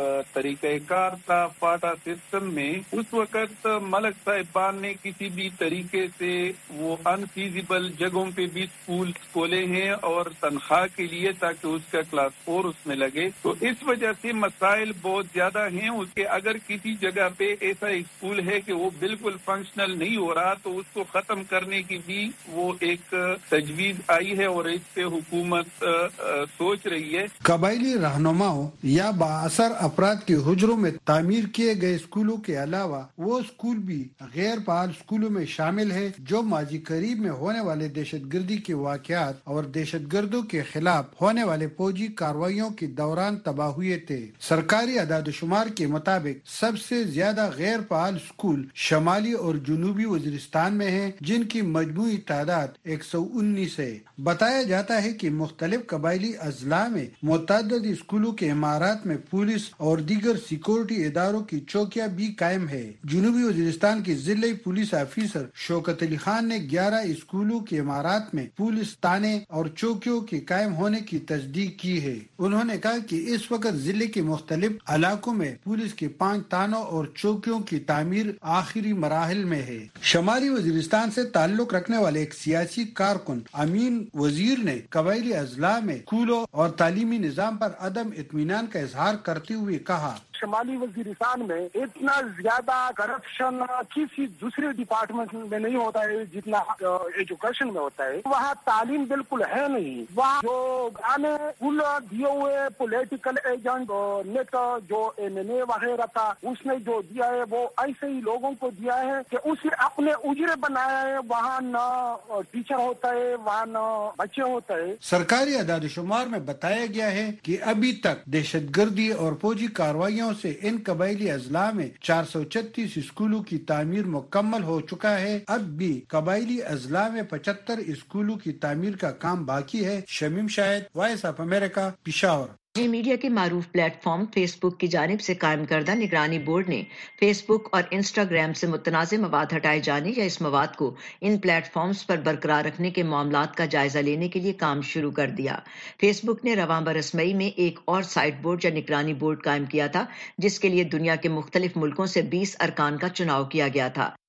طریقہ کار تھا فاٹا سسٹم میں، اس وقت ملک صاحبان نے کسی بھی طریقے سے وہ انفیزیبل جگہوں پہ بھی اسکول کھولے ہیں اور تنخواہ کے لیے تاکہ اس کا کلاس فور اس میں لگے، تو اس وجہ سے مسائل بہت زیادہ ہیں۔ اس کے اگر کسی جگہ پہ ایسا اسکول ہے کہ وہ بالکل فنکشنل نہیں ہو رہا تو اس کو ختم کرنے کی بھی وہ ایک تجویز آئی ہے اور اس پہ حکومت سوچ رہی ہے۔ قبائلی رہنماؤں یا بااثر افراد کے حجروں میں تعمیر کیے گئے اسکولوں کے علاوہ وہ اسکول بھی غیر فعال اسکولوں میں شامل ہے جو ماضی قریب میں ہونے والے دہشت گردی کے واقعات اور دہشت گردوں کے خلاف ہونے والے فوجی کارروائیوں کے دوران تباہ ہوئے تھے۔ سرکاری اعداد و شمار کے مطابق سب سے زیادہ غیر فعال اسکول شمالی اور جنوبی وزیرستان میں ہیں، جن کی مجموعی تعداد ایک سو انیس ہے۔ بتایا جاتا ہے کہ مختلف قبائلی اضلاع میں متعدد اسکولوں کے عمارات میں پولیس اور دیگر سیکورٹی اداروں کی چوکیاں بھی قائم ہے۔ جنوبی وزیرستان کے ضلعی پولیس آفیسر شوکت علی خان نے گیارہ اسکولوں کے عمارات میں پولیس تانے اور چوکیوں کے قائم ہونے کی تصدیق کی ہے۔ انہوں نے کہا کہ اس وقت ضلع کے مختلف علاقوں میں پولیس کے پانچ تانوں اور چوکیوں کی تعمیر آخری مراحل میں ہے۔ شمالی وزیرستان سے تعلق رکھنے والے ایک سیاسی کارکن امین وزیر نے قبائلی اضلاع میں اسکولوں اور تعلیمی نظام پر عدم اطمینان کا اظہار کرتے ہوئے کہا، شمالی وزیرستان میں اتنا زیادہ کرپشن کسی دوسرے ڈپارٹمنٹ میں نہیں ہوتا ہے جتنا ایجوکیشن میں ہوتا ہے۔ وہاں تعلیم بالکل ہے نہیں۔ وہاں جو گانے پل دیے ہوئے پولیٹیکل ایجنٹ نیٹ جو ایم این اے وغیرہ تھا اس نے جو دیا ہے وہ ایسے ہی لوگوں کو دیا ہے کہ اسے اپنے اجرے بنایا ہے۔ وہاں نہ ٹیچر ہوتا ہے، وہاں نہ بچے ہوتا ہے۔ سرکاری اعداد و شمار میں بتایا گیا ہے کہ ابھی تک دہشت گردی اور فوجی کارروائیوں سے ان قبائلی اضلاع میں چار سو چھتیس اسکولوں کی تعمیر مکمل ہو چکا ہے۔ اب بھی قبائلی اضلاع میں پچہتر اسکولوں کی تعمیر کا کام باقی ہے۔ Shamim Shahid, voice of America, Peshawar. Media کے معروف پلیٹ فارم فیس بک کی جانب سے قائم کردہ نگرانی بورڈ نے فیس بک اور انسٹاگرام سے متنازع مواد ہٹائے جانے یا اس مواد کو ان پلیٹ فارمز پر برقرار رکھنے کے معاملات کا جائزہ لینے کے لیے کام شروع کر دیا۔ فیس بک نے رواں برس مئی میں ایک اور سائٹ بورڈ یا نگرانی بورڈ قائم کیا تھا، جس کے لیے دنیا کے مختلف ملکوں سے بیس ارکان کا چناؤ کیا گیا تھا۔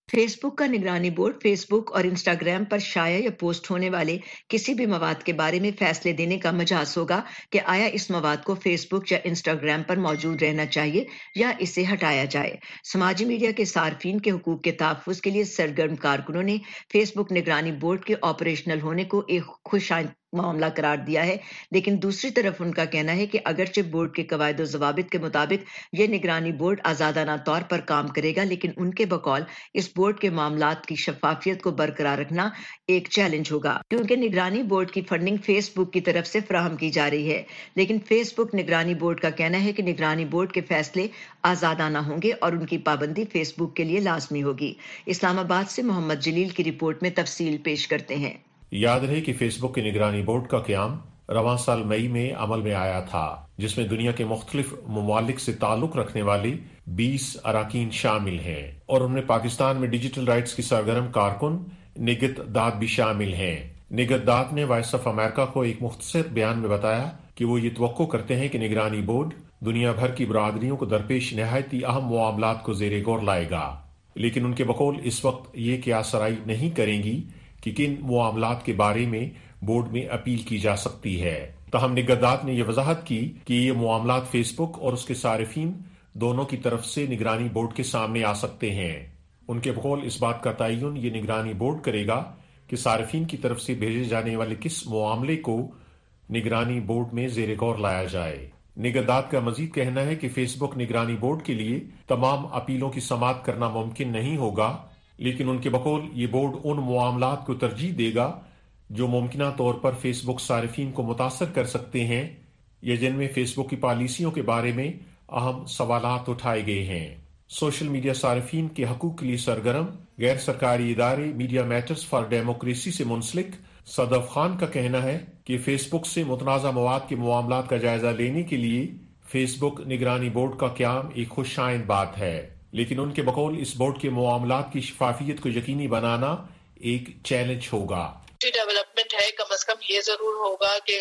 फेस बुक का निगरानी बोर्ड फेसबुक और इंस्टाग्राम पर शाया या पोस्ट होने वाले किसी भी मवाद के बारे में फैसले देने का मजाज होगा कि आया इस मवाद को फेसबुक या इंस्टाग्राम पर मौजूद रहना चाहिए या इसे हटाया जाए। समाजी मीडिया के सार्फिन के हुकूक के तहफ़्फ़ुज़ के लिए सरगर्म कारकुनों ने फेसबुक निगरानी बोर्ड के ऑपरेशनल होने को एक खुशआइंद मामला करार दिया है, लेकिन दूसरी तरफ उनका कहना है कि अगरचे बोर्ड के कवायद ज़वाबित के मुताबिक ये निगरानी बोर्ड आज़ादाना तौर पर काम करेगा, लेकिन उनके बकौल इस बोर्ड के मामलात की शफाफियत को बरकरार रखना एक चैलेंज होगा, क्योंकि निगरानी बोर्ड की फंडिंग फेसबुक की तरफ से फराहम की जा रही है। लेकिन फेसबुक निगरानी बोर्ड का कहना है कि निगरानी बोर्ड के फैसले आज़ादाना होंगे और उनकी पाबंदी फेसबुक के लिए लाजमी होगी। इस्लामाबाद से मोहम्मद जलील की रिपोर्ट में तफसील पेश करते हैं। याद रहे कि फेसबुक के निगरानी बोर्ड का क़याम रवां साल मई में अमल में आया था, जिसमें दुनिया के मुख्तलिफ ममालिक से ताल्लुक रखने वाले बीस अरकान शामिल हैं और उनमें पाकिस्तान में डिजिटल राइट्स की सरगर्म कारकुन निगत दाद भी शामिल हैं। निगत दाद ने वॉइस ऑफ अमेरिका को एक मुख्तसर बयान में बताया कि वो ये तवक्को करते हैं कि निगरानी बोर्ड दुनिया भर की बरादरियों को दरपेश नहायती अहम मामलात को ज़ेरे गौर लाएगा, लेकिन उनके बकौल इस वक्त ये क्या सराई नहीं करेंगी कि किन मामलात के बारे में बोर्ड में अपील की जा सकती है। तहम निगरादात ने यह वजाहत की कि ये मामलात फेसबुक और उसके सारिफीन दोनों की तरफ से निगरानी बोर्ड के सामने आ सकते हैं। उनके बकौल इस बात का तयन ये निगरानी बोर्ड करेगा कि सारिफीन की तरफ से भेजे जाने वाले किस मामले को निगरानी बोर्ड में ज़ेरे गौर लाया जाए। निगरादात का मजीद कहना है कि फेसबुक निगरानी बोर्ड के लिए तमाम अपीलों की समाअत करना मुमकिन नहीं होगा, लेकिन उनके बकौल ये बोर्ड उन मामलात को तरजीह देगा जो मुमकिना तौर पर फेसबुक सारिफीन को मुतासर कर सकते हैं या जिनमें फेसबुक की पॉलिसियों के बारे में अहम सवालात उठाए गए हैं। सोशल मीडिया सारिफीन के हकूक के लिए सरगर्म गैर सरकारी इदारे मीडिया मैटर्स फॉर डेमोक्रेसी से मुंसलिक सदफ खान का कहना है कि फेसबुक से मुतनाज़ा मवाद के मामलात का जायजा लेने के लिए फेसबुक निगरानी बोर्ड का क़याम एक खुशाइंद बात है, लेकिन उनके बकौल इस बोर्ड के मामलात की शफाफियत को यकीनी बनाना एक चैलेंज होगा। डेवलपमेंट है, कम से कम ये जरूर होगा कि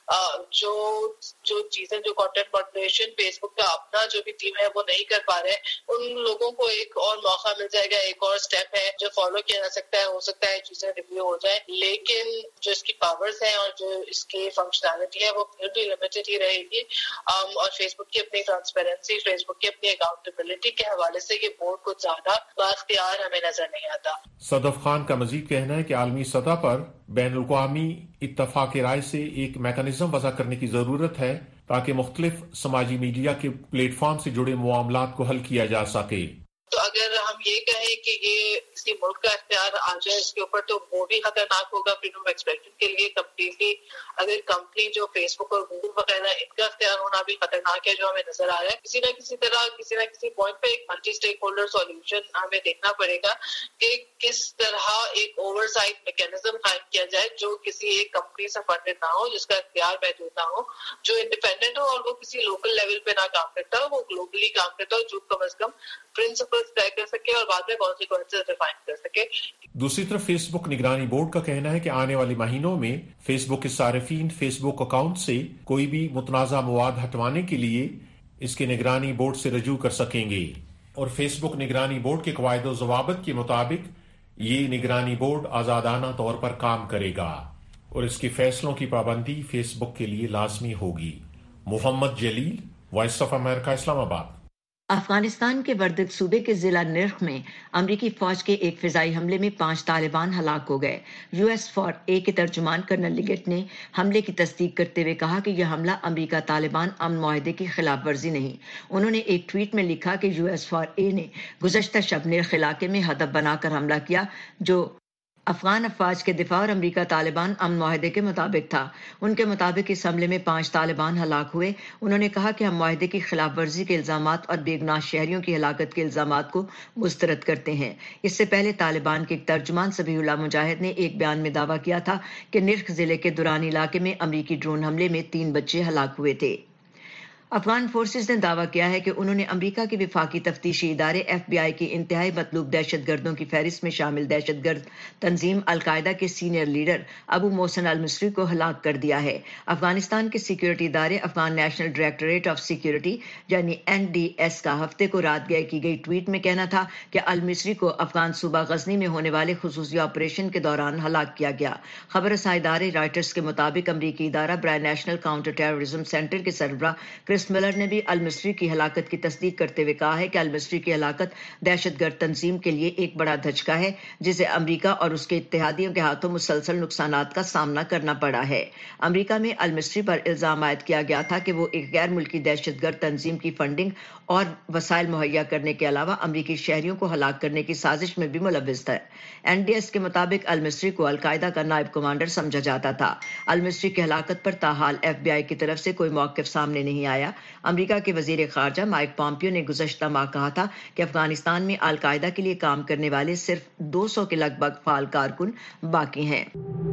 जो जो चीजें जो कंटेंट मॉडरेशन फेसबुक का अपना जो भी टीम है वो नहीं कर पा रहे, उन लोगों को एक और मौका मिल जाएगा, एक और स्टेप है जो फॉलो किया जा सकता है। हो सकता है चीजें रिव्यू हो जाए, लेकिन जो इसकी पावर्स हैं और जो इसकी फंक्शनैलिटी है वो फिर भी लिमिटेड ही रहेगी। और फेसबुक की अपनी ट्रांसपेरेंसी, फेसबुक की अपनी अकाउंटेबिलिटी के हवाले से ये बोर्ड कुछ ज्यादा बाख्तियार हमें नजर नहीं आता। सदफ खान का मजीद कहना है कि आलमी सतह पर बैनुल-अक़वामी इत्तफाक़ राय से एक मैकेनिज्म वज़ा करने की जरूरत है ताकि मुख्तलिफ समाजी मीडिया के प्लेटफॉर्म से जुड़े मामलात को हल किया जा सके। तो अगर हम ये कहें कि ये किसी मुल्क का इख्तियार आ जाए इसके ऊपर, तो वो भी खतरनाक होगा फ्रीडम ऑफ एक्सप्रेशन के लिए कम्प्लीटली। अगर कंपनी जो फेसबुक और गूगल वगैरह, इनका इख्तियार होना भी खतरनाक है जो हमें नजर आ रहा है। किसी न किसी तरह किसी न किसी पॉइंट पे एक मल्टी स्टेक होल्डर सॉल्यूशन हमें देखना पड़ेगा कि किस तरह एक ओवरसाइट मैकेनिज्म कायम किया जाए जो किसी एक कंपनी से फंडेड ना हो, जिसका इख्तियार महदूद ना हो, जो इंडिपेंडेंट हो और वो किसी लोकल लेवल पे ना काम करता हो, वो ग्लोबली काम करता हो, जो कम अज कम प्रिंसिपल्स तय कर सके और बाद में कॉन्सिक्वेंसेस डिफाइन कर सके। दूसरी तरफ फेसबुक निगरानी बोर्ड का कहना है कि आने वाले महीनों में फेसबुक के सारिफीन फेसबुक अकाउंट से कोई भी मुतनाज़ा मवाद हटवाने के लिए इसके निगरानी बोर्ड से रजू कर सकेंगे और फेसबुक निगरानी बोर्ड के कवायद व ज़वाबित के मुताबिक ये निगरानी बोर्ड आज़ादाना तौर पर काम करेगा और इसके फैसलों की पाबंदी फेसबुक के लिए लाजमी होगी। Mohammad Jalil, voice of America, Islamabad. Afghanistan के वर्दक सूबे के जिला निर्ख में अमरीकी फौज के एक फिजाई हमले में पांच तालिबान हलाक हो गए। यूएस फॉर ए के तर्जुमान कर्नल लिगेट ने हमले की तस्दीक करते हुए कहा कि यह हमला अमरीका तालिबान अमन मुआहदे की खिलाफ वर्जी नहीं। उन्होंने एक ट्वीट में लिखा कि यूएस फॉर ए ने गुज़श्ता शब निर्ख इलाके में हदफ बनाकर हमला किया जो अफगान अफवाज के दिफा और अमरीका तालिबान अमन मुआहदे के मुताबिक था। उनके मुताबिक इस हमले में पांच तालिबान हलाक हुए। उन्होंने कहा कि हम मुआहदे की खिलाफ वर्जी के इल्जामात और बेगुनाह शहरियों की हलाकत के इल्जामात को मुस्तरद करते हैं। इससे पहले तालिबान के एक तर्जुमान सबीहुल्लाह मुजाहिद ने एक बयान में दावा किया था कि निर्ख जिले के दुरानी इलाके में अमरीकी ड्रोन हमले में तीन बच्चे हलाक हुए थे। افغان فورسز نے دعویٰ کیا ہے کہ انہوں نے امریکہ کے وفاقی تفتیشی ادارے ایف بی آئی کی انتہائی مطلوب دہشت گردوں کی فہرست میں شامل دہشت گرد تنظیم القاعدہ کے سینئر لیڈر ابو محسن المصری کو ہلاک کر دیا ہے۔ افغانستان کے سیکیورٹی ادارے Afghan national directorate of security یعنی این ڈی ایس کا ہفتے کو رات گئے کی گئی ٹویٹ میں کہنا تھا کہ المصری کو افغان صوبہ غزنی میں ہونے والے خصوصی آپریشن کے دوران ہلاک کیا گیا۔ خبر رساں ادارے رائٹرز کے مطابق امریکی ادارہ برائے نیشنل کاؤنٹر ٹیررزم سینٹر کے سربراہ کرس ملر نے بھی المصری کی ہلاکت کی تصدیق کرتے ہوئے کہا ہے کہ المصری کی ہلاکت دہشت گرد تنظیم کے لیے ایک بڑا دھچکا ہے جسے امریکہ اور اس کے اتحادیوں کے ہاتھوں مسلسل نقصانات کا سامنا کرنا پڑا ہے۔ امریکہ میں المصری پر الزام عائد کیا گیا تھا کہ وہ ایک غیر ملکی دہشت گرد تنظیم کی فنڈنگ اور وسائل مہیا کرنے کے علاوہ امریکی شہریوں کو ہلاک کرنے کی سازش میں بھی ملوث تھا۔ این ڈی ایس کے مطابق المصری کو القاعدہ کا نائب کمانڈر سمجھا جاتا تھا۔ المصری کی ہلاکت پر تاحال ایف بی آئی کی طرف سے کوئی موقف سامنے نہیں آیا۔ امریکہ کے وزیر خارجہ مائک پومپیو نے گزشتہ ماہ کہا تھا کہ افغانستان میں القاعدہ کے لیے کام کرنے والے صرف دو سو کے لگ بھگ فعال کارکن باقی ہیں۔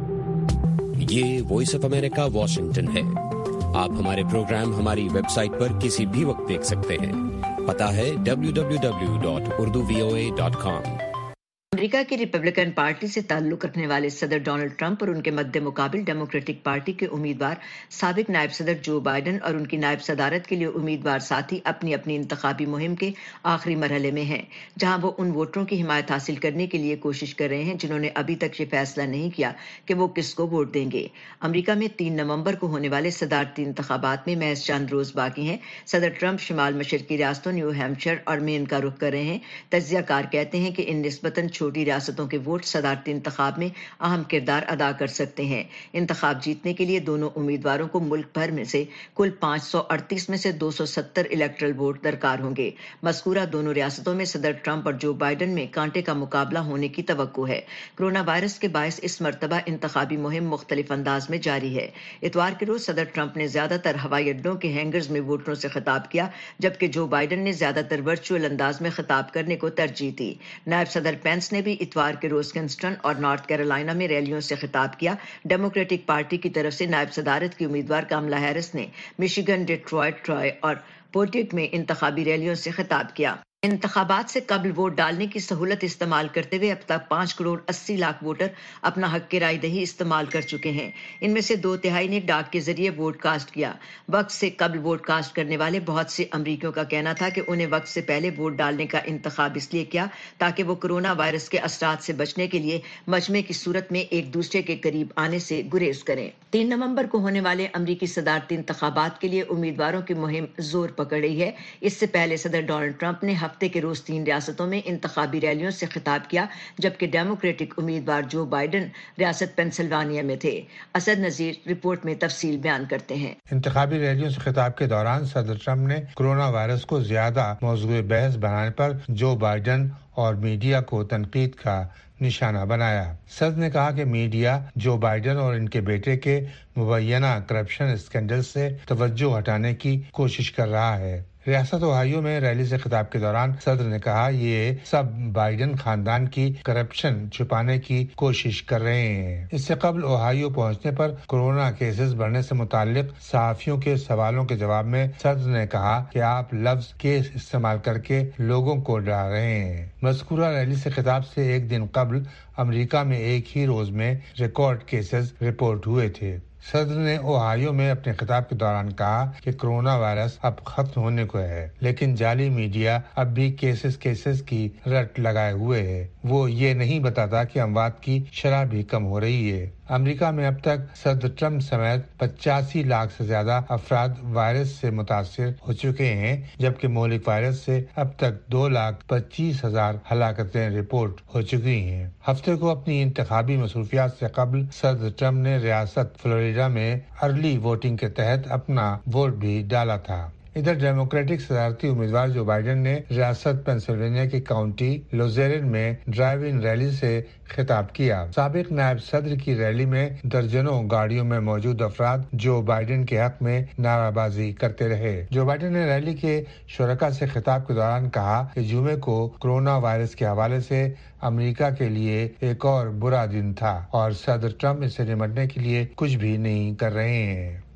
یہ وائس آف امریکہ واشنگٹن ہے۔ آپ ہمارے پروگرام ہماری ویب سائٹ پر کسی بھی وقت دیکھ سکتے ہیں۔ پتہ ہے W W W dot Urdu V O A dot com. امریکہ کی ریپبلکن پارٹی سے تعلق رکھنے والے صدر ڈونلڈ ٹرمپ اور ان کے مد مقابل ڈیموکریٹک پارٹی کے امیدوار سابق نائب صدر جو بائیڈن اور ان کی نائب صدارت کے لیے امیدوار ساتھی اپنی اپنی انتخابی مہم کے آخری مرحلے میں ہیں، جہاں وہ ان ووٹروں کی حمایت حاصل کرنے کے لیے کوشش کر رہے ہیں جنہوں نے ابھی تک یہ فیصلہ نہیں کیا کہ وہ کس کو ووٹ دیں گے۔ امریکہ میں تین نومبر کو ہونے والے صدارتی انتخابات میں محض چند روز باقی ہیں۔ صدر ٹرمپ شمال مشرقی ریاستوں نیو ہیمپشائر اور مین کا رخ کر رہے ہیں۔ تجزیہ کار کہتے ہیں کہ ان نسبتاً چھوٹی ریاستوں کے ووٹ صدارتی انتخاب میں اہم کردار ادا کر سکتے ہیں۔ انتخاب جیتنے کے لیے دونوں امیدواروں کو ملک بھر میں سے کل پانچ سو اڑتیس میں سے دو سو ستر الیکٹرل ووٹ درکار ہوں گے۔ مذکورہ دونوں ریاستوں میں صدر ٹرمپ اور جو بائیڈن میں کانٹے کا مقابلہ ہونے کی توقع ہے۔ کورونا وائرس کے باعث اس مرتبہ انتخابی مہم مختلف انداز میں جاری ہے۔ اتوار کے روز صدر ٹرمپ نے زیادہ تر ہوائی اڈوں کے ہینگرز میں ووٹروں سے خطاب کیا، جبکہ جو بائیڈن نے زیادہ تر ورچوئل انداز میں خطاب کرنے کو ترجیح دی۔ نائب صدر پینس نے بھی اتوار کے روز کنسٹن اور نارتھ کیرولائنا میں ریلیوں سے خطاب کیا۔ ڈیموکریٹک پارٹی کی طرف سے نائب صدارت کی امیدوار کاملا ہیرس نے مشیگن، ڈیٹروئٹ، ٹرائے اور پورٹیٹ میں انتخابی ریلیوں سے خطاب کیا۔ انتخابات سے قبل ووٹ ڈالنے کی سہولت استعمال کرتے ہوئے اب تک پانچ کروڑ اسی لاکھ ووٹر اپنا حق کی رائے دہی استعمال کر چکے ہیں۔ ان میں سے دو تہائی نے ڈاک کے ذریعے ووٹ کاسٹ کیا۔ وقت سے قبل ووٹ کاسٹ کرنے والے بہت سے امریکیوں کا کہنا تھا کہ انہیں وقت سے پہلے ووٹ ڈالنے کا انتخاب اس لیے کیا تاکہ وہ کورونا وائرس کے اثرات سے بچنے کے لیے مجمع کی صورت میں ایک دوسرے کے قریب آنے سے گریز کریں۔ تین نومبر کو ہونے والے امریکی صدارتی انتخابات کے لیے امیدواروں کی مہم زور پکڑ رہی ہے۔ اس سے پہلے صدر ڈونلڈ ٹرمپ نے ہفتے کے روز تین ریاستوں میں انتخابی ریلیوں سے خطاب کیا، جبکہ ڈیموکریٹک امیدوار جو بائیڈن ریاست پینسلوانیا میں تھے۔ اسد نذیر رپورٹ میں تفصیل بیان کرتے ہیں۔ انتخابی ریلیوں سے خطاب کے دوران صدر ٹرمپ نے کورونا وائرس کو زیادہ موضوع بحث بنانے پر جو بائیڈن اور میڈیا کو تنقید کا نشانہ بنایا۔ صدر نے کہا کہ میڈیا جو بائیڈن اور ان کے بیٹے کے مبینہ کرپشن اسکینڈل سے توجہ ہٹانے کی کوشش کر رہا ہے۔ ریاست اوہایو میں ریلی سے خطاب کے دوران صدر نے کہا یہ سب بائیڈن خاندان کی کرپشن چھپانے کی کوشش کر رہے ہیں۔ اس سے قبل اوہایو پہنچنے پر کورونا کیسز بڑھنے سے متعلق صحافیوں کے سوالوں کے جواب میں صدر نے کہا کہ آپ لفظ کیس استعمال کر کے لوگوں کو ڈرا رہے ہیں۔ مذکورہ ریلی سے خطاب سے ایک دن قبل امریکہ میں ایک ہی روز میں ریکارڈ کیسز رپورٹ ہوئے تھے۔ صدر نے اوہایو میں اپنے خطاب کے دوران کہا کہ کورونا وائرس اب ختم ہونے کو ہے، لیکن جعلی میڈیا اب بھی کیسز کیسز کی رٹ لگائے ہوئے ہے۔ وہ یہ نہیں بتاتا کہ اموات کی شرح بھی کم ہو رہی ہے۔ امریکہ میں اب تک صدر ٹرمپ سمیت پچاسی لاکھ سے زیادہ افراد وائرس سے متاثر ہو چکے ہیں، جبکہ مہلک وائرس سے اب تک دو لاکھ پچیس ہزار ہلاکتیں رپورٹ ہو چکی ہیں۔ ہفتے کو اپنی انتخابی مصروفیات سے قبل صدر ٹرمپ نے ریاست فلوریڈا میں ارلی ووٹنگ کے تحت اپنا ووٹ بھی ڈالا تھا۔ ادھر ڈیموکریٹک صدارتی امیدوار جو بائیڈن نے ریاست پینسلوانیا کی کاؤنٹی لوزیرن میں ڈرائیو ان ریلی سے خطاب کیا۔ سابق نائب صدر کی ریلی میں درجنوں گاڑیوں میں موجود افراد جو بائیڈن کے حق میں نعرہ بازی کرتے رہے۔ جو بائیڈن نے ریلی کے شرکاء سے خطاب کے دوران کہا کہ جمعے کو کورونا وائرس کے حوالے سے امریکہ کے لیے ایک اور برا دن تھا اور صدر ٹرمپ اس سے نمٹنے کے لیے کچھ بھی نہیں کر رہے ہیں۔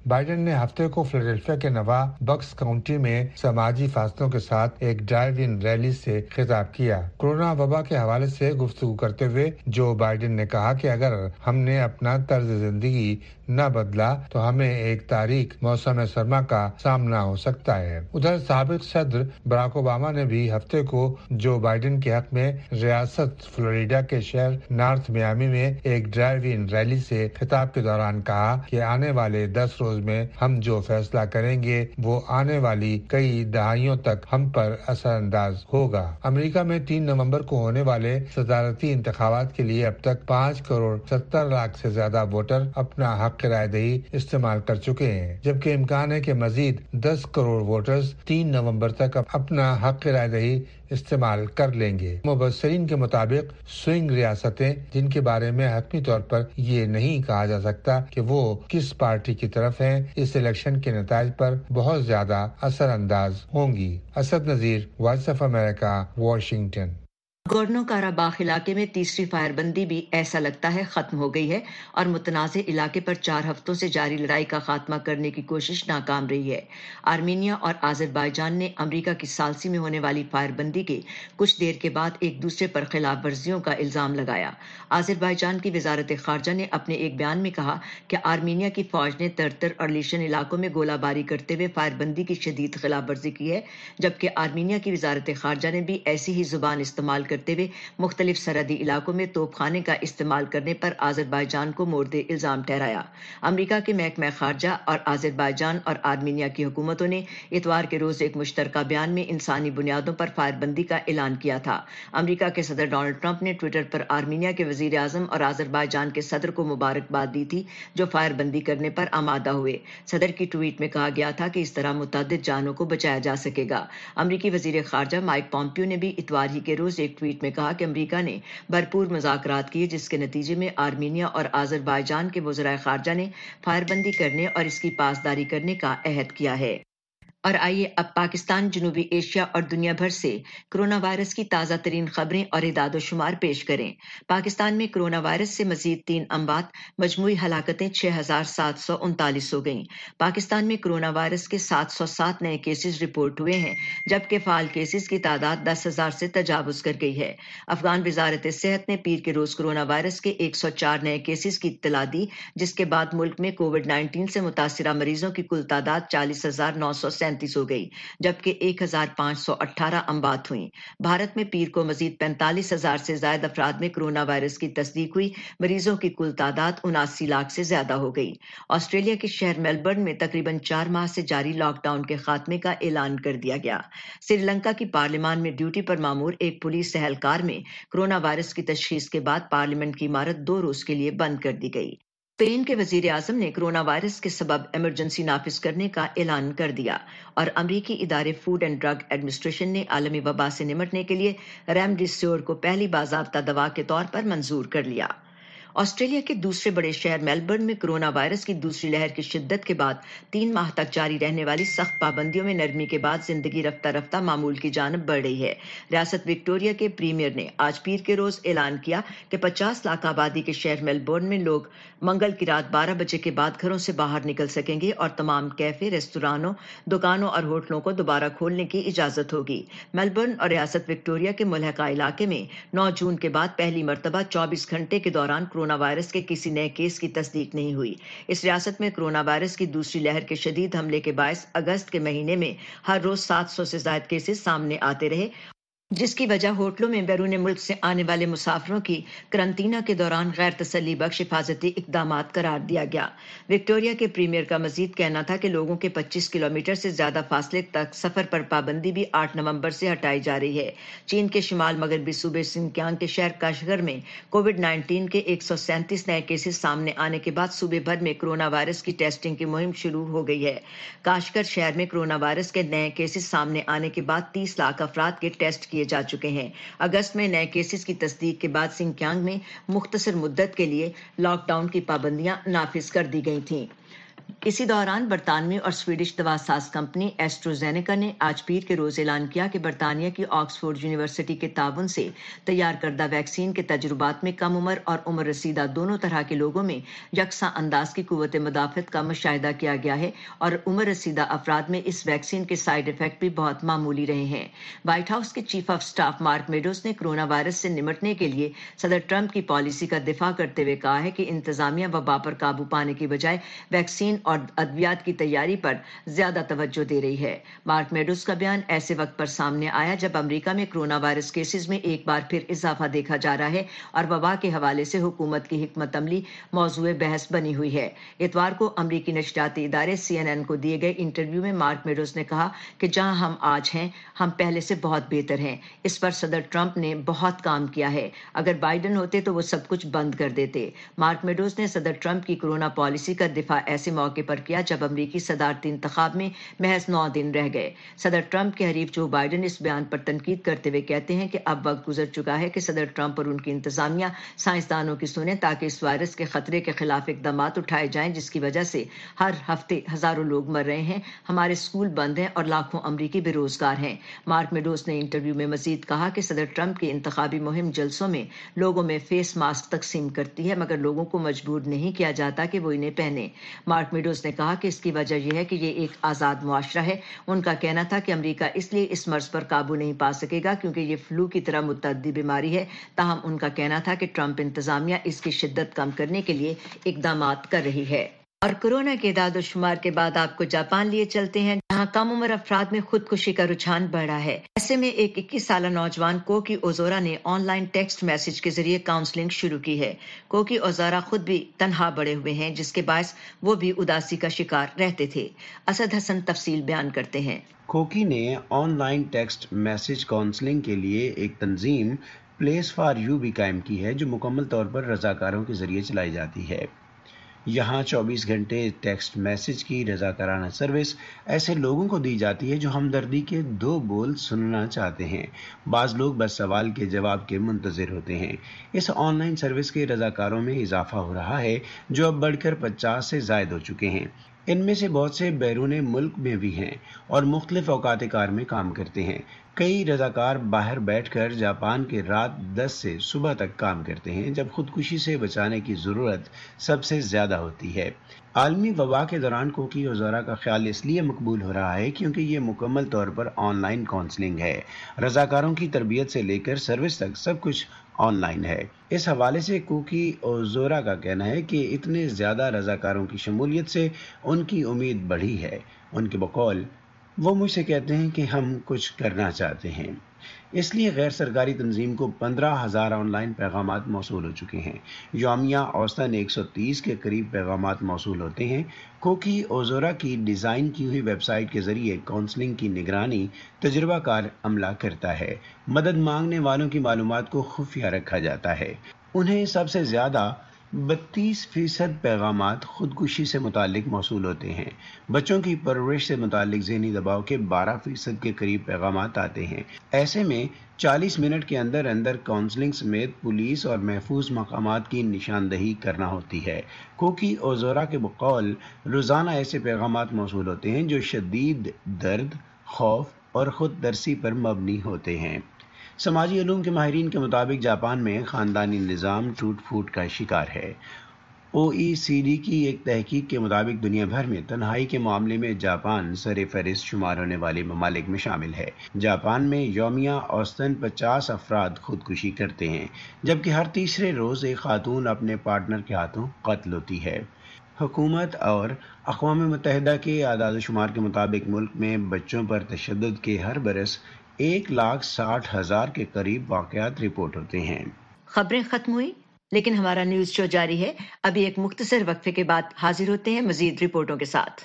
بائیڈن نے ہفتے کو فلیڈلفیا کے نوا بکس کاؤنٹی میں سماجی فاصلوں کے ساتھ ایک ڈرائیو ان ریلی سے خطاب کیا۔ کورونا وبا کے حوالے سے گفتگو کرتے ہوئے جو بائیڈن نے کہا کہ اگر ہم نے اپنا طرز زندگی نہ بدلا تو ہمیں ایک تاریک موسم سرما کا سامنا ہو سکتا ہے۔ ادھر سابق صدر براک اوباما نے بھی ہفتے کو جو بائیڈن کے حق میں ریاست فلوریڈا کے شہر نارتھ میامی میں ایک ڈرائیو ان ریلی سے خطاب کے دوران کہا کہ آنے والے دس روز میں ہم جو فیصلہ کریں گے وہ آنے والی کئی دہائیوں تک ہم پر اثر انداز ہوگا۔ امریکہ میں تین نومبر کو ہونے والے صدارتی انتخابات کے لیے اب تک پانچ کروڑ ستر لاکھ سے زیادہ ووٹر اپنا حق رائے دہی استعمال کر چکے ہیں، جبکہ امکان ہے کہ مزید دس کروڑ ووٹرز تین نومبر تک اپنا حق رائے دہی استعمال کر لیں گے۔ مبصرین کے مطابق سوئنگ ریاستیں، جن کے بارے میں حتمی طور پر یہ نہیں کہا جا سکتا کہ وہ کس پارٹی کی طرف ہیں، اس الیکشن کے نتائج پر بہت زیادہ اثر انداز ہوں گی۔ Asad Nazir, voice of America, Washington. Nagorno Karabakh علاقے میں تیسری فائر بندی بھی ایسا لگتا ہے ختم ہو گئی ہے اور متنازع علاقے پر چار ہفتوں سے جاری لڑائی کا خاتمہ کرنے کی کوشش ناکام رہی ہے۔ آرمینیا اور آذربائیجان نے امریکہ کی ثالثی میں ہونے والی فائر بندی کے کچھ دیر کے بعد ایک دوسرے پر خلاف ورزیوں کا الزام لگایا۔ آذربائیجان کی وزارت خارجہ نے اپنے ایک بیان میں کہا کہ آرمینیا کی فوج نے ترتر اور لیشن علاقوں میں گولہ باری کرتے ہوئے فائر بندی کی شدید خلاف ورزی کی ہے، جبکہ آرمینیا کی وزارت خارجہ نے بھی ایسی ہی زبان استعمال کر کرتے ہوئے مختلف سرحدی علاقوں میں توپ خانے کا استعمال کرنے پر آذربائیجان کو مورد الزام ٹھہرایا۔ امریکہ کے محکمہ خارجہ اور آذربائیجان اور آرمینیا کی حکومتوں نے اتوار کے روز ایک مشترکہ بیان میں انسانی بنیادوں پر فائر بندی کا اعلان کیا تھا۔ امریکہ کے صدر ڈونلڈ ٹرمپ نے ٹویٹر پر آرمینیا کے وزیر اعظم اور آذربائیجان کے صدر کو مبارکباد دی تھی جو فائر بندی کرنے پر آمادہ ہوئے۔ صدر کی ٹویٹ میں کہا گیا تھا کہ اس طرح متعدد جانوں کو بچایا جا سکے گا۔ امریکی وزیر خارجہ مائک پومپیو نے بھی اتوار ہی کے روز ایک ٹویٹ میں کہا کہ امریکہ نے بھرپور مذاکرات کیے جس کے نتیجے میں آرمینیا اور آذربائیجان کے وزرائے خارجہ نے فائر بندی کرنے اور اس کی پاسداری کرنے کا عہد کیا ہے۔ اور آئیے اب پاکستان، جنوبی ایشیا اور دنیا بھر سے کرونا وائرس کی تازہ ترین خبریں اور اعداد و شمار پیش کریں۔ پاکستان میں کرونا وائرس سے مزید تین اموات، مجموعی ہلاکتیں چھ ہزار سات سو انتالیس ہو گئیں۔ پاکستان میں کرونا وائرس کے سات سو سات نئے کیسز رپورٹ ہوئے ہیں، جبکہ فعال کیسز کی تعداد دس ہزار سے تجاوز کر گئی ہے۔ افغان وزارت صحت نے پیر کے روز کرونا وائرس کے ایک سو چار نئے کیسز کی اطلاع دی، جس کے بعد ملک میں کووڈ نائنٹین سے متاثرہ مریضوں کی کل تعداد چالیس ہزار نو سو سینتیس ہو گئی، جبکہ ایک ہزار پانچ سو اٹھارہ اموات ہوئیں۔ بھارت میں پیر کو مزید پینتالیس ہزار سے زائد افراد میں کرونا وائرس کی تصدیق ہوئی، مریضوں کی کل تعداد اناسی لاکھ سے زیادہ ہو گئی۔ آسٹریلیا کے شہر میلبرن میں تقریباً چار ماہ سے جاری لاک ڈاؤن کے خاتمے کا اعلان کر دیا گیا۔ سری لنکا کی پارلیمان میں ڈیوٹی پر مامور ایک پولیس اہلکار میں کرونا وائرس کی تشخیص کے بعد پارلیمنٹ کی عمارت دو روز کے لیے بند کر دی گئی۔ اسپین کے وزیر اعظم نے کرونا وائرس کے سبب ایمرجنسی نافذ کرنے کا اعلان کر دیا اور امریکی ادارے فوڈ اینڈ ڈرگ ایڈمنسٹریشن نے عالمی وبا سے نمٹنے کے لیے ریمڈیسیویر کو پہلی باضابطہ دوا کے طور پر منظور کر لیا۔ آسٹریلیا کے دوسرے بڑے شہر میلبرن میں کرونا وائرس کی دوسری لہر کی شدت کے بعد تین ماہ تک جاری رہنے والی سخت پابندیوں میں نرمی کے بعد زندگی رفتہ رفتہ معمول کی جانب بڑھ رہی ہے۔ ریاست وکٹوریا کے پریمیئر نے آج پیر کے روز اعلان کیا کہ پچاس لاکھ آبادی کے شہر میلبورن میں لوگ منگل کی رات بارہ بجے کے بعد گھروں سے باہر نکل سکیں گے اور تمام کیفے، ریستورانوں، دکانوں اور ہوٹلوں کو دوبارہ کھولنے کی اجازت ہوگی۔ میلبورن اور ریاست وکٹوریا کے ملحقہ علاقے میں نو جون کے بعد پہلی مرتبہ چوبیس گھنٹے کے دوران کرونا وائرس کے کسی نئے کیس کی تصدیق نہیں ہوئی۔ اس ریاست میں کرونا وائرس کی دوسری لہر کے شدید حملے کے باعث اگست کے مہینے میں ہر روز سات سو سے زائد کیسز سامنے آتے رہے، جس کی وجہ ہوٹلوں میں بیرون ملک سے آنے والے مسافروں کی قرنطینہ کے دوران غیر تسلی بخش حفاظتی اقدامات قرار دیا گیا۔ وکٹوریا کے پریمیئر کا مزید کہنا تھا کہ لوگوں کے پچیس کلومیٹر سے زیادہ فاصلے تک سفر پر پابندی بھی آٹھ نومبر سے ہٹائی جا رہی ہے۔ چین کے شمال مغربی صوبے سنکیانگ کے شہر کاشغر میں کووڈ نائنٹین کے ایک سو سینتیس نئے کیسز سامنے آنے کے بعد صوبے بھر میں کرونا وائرس کی ٹیسٹنگ کی مہم شروع ہو گئی ہے۔ کاشغر شہر میں کرونا وائرس کے نئے کیسز سامنے آنے کے بعد تیس لاکھ افراد کے ٹیسٹ کیے جا چکے ہیں۔ اگست میں نئے کیسز کی تصدیق کے بعد سنکیانگ میں مختصر مدت کے لیے لاک ڈاؤن کی پابندیاں نافذ کر دی گئی تھیں۔ इसी दौरान बरतानवी और स्वीडिश दवा साज कंपनी एस्ट्रोजेनेका ने आज पीर के रोज ऐलान किया कि बरतानिया की ऑक्सफोर्ड यूनिवर्सिटी के ताउन से तैयार करदा वैक्सीन के तजुर्बात में कम उम्र और उम्र रसीदा दोनों तरह के लोगों में यकसा अंदाज की कुव्वत मुदाफ़त का मुशाहिदा किया गया है और उम्र रसीदा अफराद में इस वैक्सीन के साइड इफेक्ट भी बहुत मामूली रहे हैं। व्हाइट हाउस के chief of staff Mark Meadows ने कोरोना वायरस से निमटने के लिए सदर ट्रंप की पॉलिसी का दिफा करते हुए कहा है कि इंतजामिया वबा पर काबू पाने की बजाय वैक्सीन और अद्वियात की तैयारी पर ज्यादा तवज्जो दे रही है। मार्क मेडोज का बयान ऐसे वक्त पर सामने आया जब अमेरिका में कोरोना वायरस केसेस में एक बार फिर इजाफा देखा जा रहा है और वबा के हवाले से हुकूमत की हिकमत अमली मौजूए बहस बनी हुई है। इतवार को अमरीकी नशरियाती इदारे सी एन एन को दिए गए इंटरव्यू में मार्क मेडोज ने कहा कि जहां हम आज हैं हम पहले से बहुत बेहतर हैं। इस पर सदर ट्रंप ने बहुत काम किया है, अगर बाइडन होते तो वो सब कुछ बंद कर देते। मार्क मेडोज ने सदर ट्रंप की कोरोना पॉलिसी का दिफा ऐसे मौके पर किया जब अमरीकी सदारती इंतखाब में महज नौ दिन रह गए। सदर ट्रंप के हरीफ जो बाइडन इस बयान पर तनकीद करते हुए कहते हैं कि अब वक्त गुजर चुका है कि सदर ट्रंप और उनकी इंतजामिया साइंसदानों की सुने ताकि इस वायरस के खतरे के खिलाफ इकदाम उठाए जाएं जिसकी वजह से हर हफ्ते हजारों लोग मर रहे हैं, हमारे स्कूल बंद हैं और लाखों अमरीकी बेरोजगार हैं। मार्क मेडोज ने इंटरव्यू में मजीद कहा कि सदर ट्रंप की इंतखाबी मुहिम जलसों में लोगों में फेस मास्क तकसीम करती है मगर लोगों को मजबूर नहीं किया जाता कि वो इन्हें पहने। मार्क मेडोज ने कहा कि इसकी वजह यह है कि ये एक आजाद मुआशरा है। उनका कहना था कि अमेरिका इसलिए इस मर्ज पर काबू नहीं पा सकेगा क्योंकि ये फ्लू की तरह मुतअद्दी बीमारी है। ताहम उनका कहना था कि ट्रंप इंतजामिया इसकी शिद्दत कम करने के लिए इकदाम कर रही है। और कोरोना के दाद शुमार के बाद आपको जापान लिए चलते हैं जहां कम उम्र अफराद में खुदकुशी का रुझान बढ़ा है। ऐसे में एक इक्कीस साल नौजवान कोकी ओजोरा ने ऑनलाइन टेक्स्ट मैसेज के जरिए काउंसलिंग शुरू की है। कोकी ओजोरा खुद भी तन्हा बड़े हुए हैं जिसके बायस वो भी उदासी का शिकार रहते थे। असद हसन तफसील बयान करते हैं। कोकी ने ऑनलाइन टेक्स्ट मैसेज काउंसलिंग के लिए एक तंजीम प्लेस फॉर यू भी कायम की है जो मुकम्मल तौर पर रजाकारों के जरिए चलाई जाती है। यहाँ चौबीस घंटे टेक्स्ट मैसेज की रजाकाराना सर्विस ऐसे लोगों को दी जाती है जो हमदर्दी के दो बोल सुनना चाहते हैं। बाज़ लोग बस सवाल के जवाब के मुंतज़िर होते हैं। इस ऑनलाइन सर्विस के रजाकारों में इजाफा हो रहा है जो अब बढ़कर पचास से ज़ायद हो चुके हैं। इनमें से बहुत से बैरून मुल्क में भी हैं और मुख्तलिफ औकात कार में काम करते हैं। कई रजाकार बाहर बैठकर जापान के रात दस से सुबह तक काम करते हैं जब खुदकुशी से बचाने की ज़रूरत सबसे ज़्यादा होती है। आलमी वबा के दौरान कोकी ओज़ोरा का ख्याल इसलिए मकबूल हो रहा है क्योंकि ये मुकम्मल तौर पर ऑनलाइन काउंसलिंग है। रजाकारों की तरबियत से लेकर सर्विस तक सब कुछ ऑनलाइन है। इस हवाले से कोकी ओज़ोरा का कहना है कि इतने ज़्यादा रजाकारों की शमूलियत से उनकी उम्मीद बढ़ी है। उनके बकौल वो मुझसे कहते हैं कि हम कुछ करना चाहते हैं। इसलिए गैर सरकारी तंजीम को पंद्रह हज़ार ऑनलाइन पैगामात मौसूल हो चुके हैं। यौमिया औसतन एक सौ तीस के करीब पैगामात मौसूल होते हैं। कोकी ओज़ोरा की डिज़ाइन की हुई वेबसाइट के ज़रिए काउंसलिंग की निगरानी तजुर्बाकार अमला करता है। मदद मांगने वालों की मालूमात को खुफिया रखा जाता है। उन्हें सबसे ज़्यादा बत्तीस फीसद पैगामात खुदकुशी से मुतालिक मौसूल होते हैं। बच्चों की परवरिश से मुतालिक ज़हनी दबाव के बारह फीसद के करीब पैगामात आते हैं। ऐसे में चालीस मिनट के अंदर अंदर काउंसलिंग समेत पुलिस और महफूज मकामात की निशानदही करना होती है। कोकी ओज़ोरा के बकौल रोज़ाना ऐसे पैगामात मौसूल होते हैं जो शदीद दर्द, खौफ और खुद दर्सी पर मबनी होते हैं। समाजी उलूम के माहिरीन के मुताबिक जापान में ख़ानदानी निज़ाम टूट फूट का शिकार है। ओ ई सी डी की एक तहकीक के मुताबिक दुनिया भर में तन्हाई के मामले में जापान सर फहरिस्त शुमार होने वाले ममालिक में शामिल है। जापान में यौमिया औसतन पचास अफराद खुदकुशी करते हैं जबकि हर तीसरे रोज़ एक खातून अपने पार्टनर के हाथों कत्ल होती है। हुकूमत और अक़वाम मुत्तहिदा के आदाद शुमार के मुताबिक मुल्क में बच्चों पर तशद्दुद के हर बरस एक लाख साठ हजार के करीब वाक़यात रिपोर्ट होते हैं। खबरें खत्म हुई लेकिन हमारा न्यूज शो जारी है। अभी एक मुख्तसर वक्फे के बाद हाजिर होते हैं मजीद रिपोर्टों के साथ।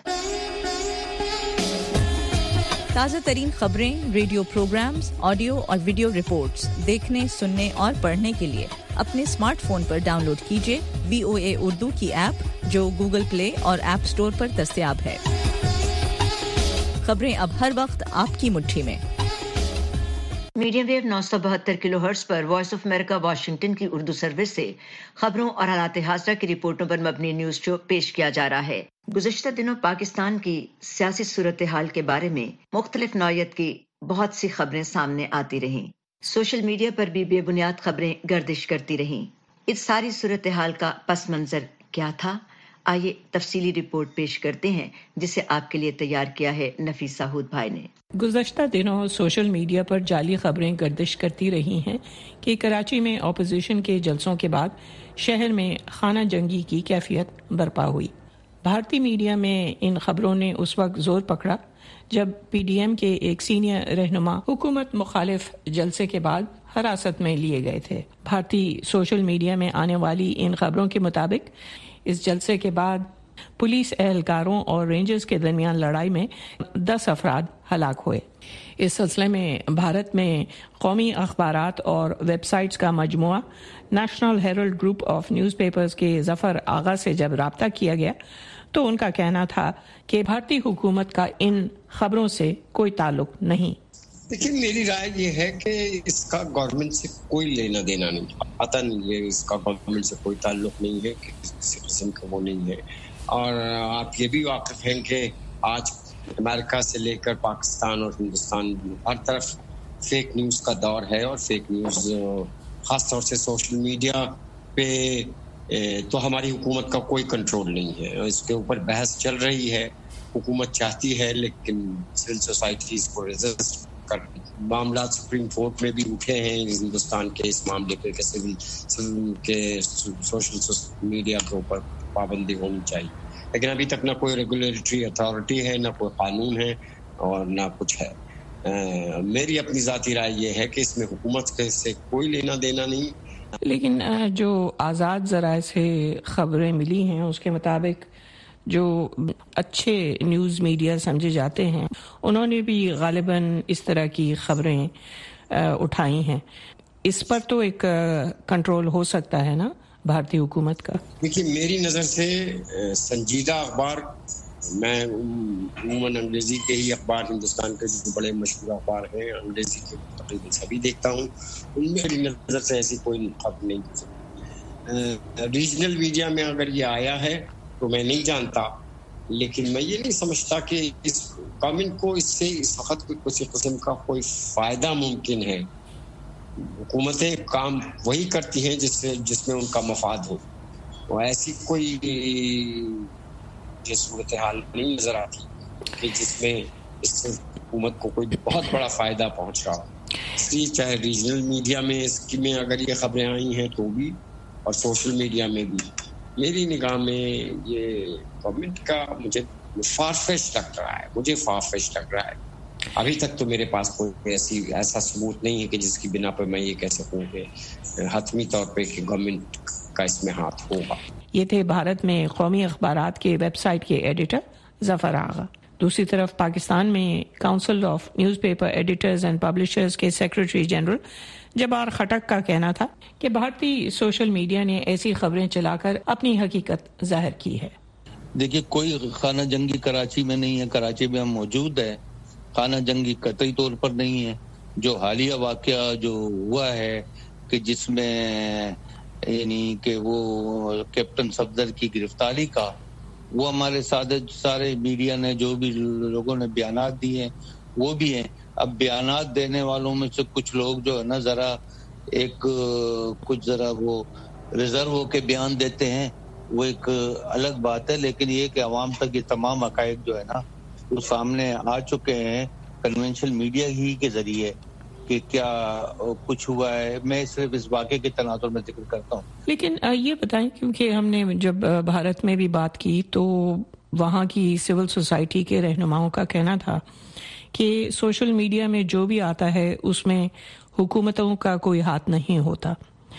ताज़ा तरीन खबरें, रेडियो प्रोग्राम्स, ऑडियो और वीडियो रिपोर्ट्स देखने, सुनने और पढ़ने के लिए अपने स्मार्टफोन पर डाउनलोड कीजिए वी ओ ए उर्दू की ऐप जो गूगल प्ले और ऐप स्टोर पर दस्तयाब है। खबरें अब हर वक्त आपकी मुट्ठी में। میڈیم ویو نو سو بہتر کلو ہرٹز پر وائس آف امریکہ واشنگٹن کی اردو سروس سے خبروں اور حالات حاضرہ کی رپورٹوں پر مبنی نیوز شو پیش کیا جا رہا ہے۔ گزشتہ دنوں پاکستان کی سیاسی صورتحال کے بارے میں مختلف نوعیت کی بہت سی خبریں سامنے آتی رہیں۔ سوشل میڈیا پر بھی بے بنیاد خبریں گردش کرتی رہیں۔ اس ساری صورتحال کا پس منظر کیا تھا؟ آئیے تفصیلی رپورٹ پیش کرتے ہیں جسے آپ کے لیے تیار کیا ہے نفیسہ ہود بھائی نے۔ گزشتہ دنوں سوشل میڈیا پر جعلی خبریں گردش کرتی رہی ہیں کہ کراچی میں اپوزیشن کے جلسوں کے بعد شہر میں خانہ جنگی کی کیفیت برپا ہوئی۔ بھارتی میڈیا میں ان خبروں نے اس وقت زور پکڑا جب پی ڈی ایم کے ایک سینئر رہنما حکومت مخالف جلسے کے بعد حراست میں لیے گئے تھے۔ بھارتی سوشل میڈیا میں آنے والی ان خبروں کے مطابق اس جلسے کے بعد پولیس اہلکاروں اور رینجرز کے درمیان لڑائی میں دس افراد ہلاک ہوئے۔ اس سلسلے میں بھارت میں قومی اخبارات اور ویب سائٹس کا مجموعہ National Herald group of newspapers کے ظفر آغا سے جب رابطہ کیا گیا تو ان کا کہنا تھا کہ بھارتی حکومت کا ان خبروں سے کوئی تعلق نہیں۔ لیکن میری رائے یہ ہے کہ اس کا گورنمنٹ سے کوئی لینا دینا نہیں، پتہ نہیں ہے، اس کا گورنمنٹ سے کوئی تعلق نہیں ہے، کسی قسم کا وہ نہیں ہے۔ اور آپ یہ بھی واقف ہیں کہ آج امریکہ سے لے کر پاکستان اور ہندوستان ہر طرف فیک نیوز کا دور ہے، اور فیک نیوز خاص طور سے سوشل میڈیا پہ تو ہماری حکومت کا کوئی کنٹرول نہیں ہے۔ اس کے اوپر بحث چل رہی ہے، حکومت چاہتی ہے لیکن سول سوسائٹی اس کو ریزسٹ کر رہی ہے۔ معاملات سپریم کورٹ میں بھی اٹھے ہیں ہندوستان کے اس معاملے پہ کہ سول کے سوشل میڈیا کے اوپر پابندی ہونی چاہیے، لیکن ابھی تک نہ کوئی ریگولیٹری اتھارٹی ہے، نہ کوئی قانون ہے، اور نہ کچھ ہے۔ میری اپنی ذاتی رائے یہ ہے کہ اس میں حکومت سے کوئی لینا دینا نہیں۔ لیکن جو آزاد ذرائع سے خبریں ملی ہیں اس کے مطابق جو اچھے نیوز میڈیا سمجھے جاتے ہیں انہوں نے بھی غالباً اس طرح کی خبریں اٹھائی ہیں۔ اس پر تو ایک کنٹرول ہو سکتا ہے نا بھارتی حکومت کا؟ دیکھیے میری نظر سے سنجیدہ اخبار، میں عموماً انگریزی کے ہی اخبار ہندوستان کے جو بڑے مشہور اخبار ہیں انگریزی کے تقریباً سبھی دیکھتا ہوں، ان میں میری نظر سے ایسی کوئی خبر نہیں ہو سکتی۔ ریجنل میڈیا میں اگر یہ آیا ہے تو میں نہیں جانتا، لیکن میں یہ نہیں سمجھتا کہ اس گورنمنٹ کو اس سے اس وقت کسی قسم کا کوئی فائدہ ممکن ہے۔ حکومتیں کام وہی کرتی ہیں جس سے جس میں ان کا مفاد ہو، تو ایسی کوئی یہ صورتحال نہیں نظر آتی کہ جس میں اس سے حکومت کو کوئی بہت بڑا فائدہ پہنچ رہا ہو۔ اس لیے چاہے ریجنل میڈیا میں اس کی میں اگر یہ خبریں آئی ہیں تو بھی، اور سوشل میڈیا میں بھی، میری نگاہ میں یہ گورنمنٹ کا مجھے فارفیش لگ رہا ہے مجھے فارفیش لگ رہا ہے ابھی تک تو میرے پاس کوئی ایسی ایسا ثبوت نہیں ہے کہ جس کی بنا پر میں یہ کہہ سکوں کہ حتمی طور پہ کہ گورنمنٹ کا اس میں ہاتھ ہوگا۔ یہ تھے بھارت میں قومی اخبارات کے ویب سائٹ کے ایڈیٹر ظفر آغا۔ دوسری طرف پاکستان میں council of newspaper editors and publishers کے سیکرٹری جنرل جبار خٹک کا کہنا تھا کہ بھارتی سوشل میڈیا نے ایسی خبریں چلا کر اپنی حقیقت ظاہر کی ہے۔ دیکھیے کوئی خانہ جنگی کراچی میں نہیں ہے، کراچی میں ہم موجود ہے، خانہ جنگی قطعی طور پر نہیں ہے۔ جو حالیہ واقعہ جو ہوا ہے کہ جس میں یعنی کہ وہ کیپٹن صفدر کی گرفتاری کا، وہ ہمارے ساتھ سارے میڈیا نے جو بھی لوگوں نے بیانات دیے ہیں وہ بھی ہیں۔ اب بیانات دینے والوں میں سے کچھ لوگ جو ہے نا ذرا ایک کچھ ذرا وہ ریزرو ہو کے بیان دیتے ہیں، وہ ایک الگ بات ہے، لیکن یہ کہ عوام تک یہ تمام حقائق جو ہے نا وہ سامنے آ چکے ہیں کنونشنل میڈیا ہی کے ذریعے کہ کیا کچھ ہوا ہے۔ میں صرف اس واقعے کے تناظر میں ذکر کرتا ہوں۔ لیکن یہ بتائیں، کیونکہ ہم نے جب بھارت میں بھی بات کی تو وہاں کی سول سوسائٹی کے رہنماؤں کا کہنا تھا کہ سوشل میڈیا میں جو بھی آتا ہے اس میں حکومتوں کا کوئی ہاتھ نہیں ہوتا۔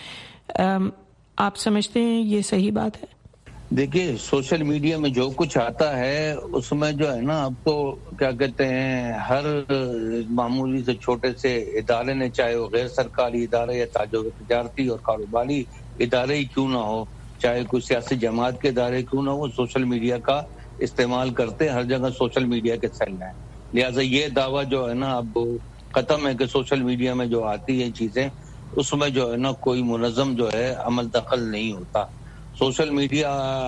آپ سمجھتے ہیں یہ صحیح بات ہے؟ دیکھیے سوشل میڈیا میں جو کچھ آتا ہے اس میں جو ہے نا اب تو کیا کہتے ہیں ہر معمولی سے چھوٹے سے ادارے نے، چاہے وہ غیر سرکاری ادارے یا تجارتی اور کاروباری ادارے ہی کیوں نہ ہو، چاہے کوئی سیاسی جماعت کے ادارے کیوں نہ ہو، سوشل میڈیا کا استعمال کرتے، ہر جگہ سوشل میڈیا کے سیل ہیں۔ لہٰذا یہ دعویٰ جو ہے نا اب ختم ہے کہ سوشل میڈیا میں جو آتی ہے چیزیں اس میں جو ہے نا کوئی منظم جو ہے عمل دخل نہیں ہوتا. سوشل میڈیا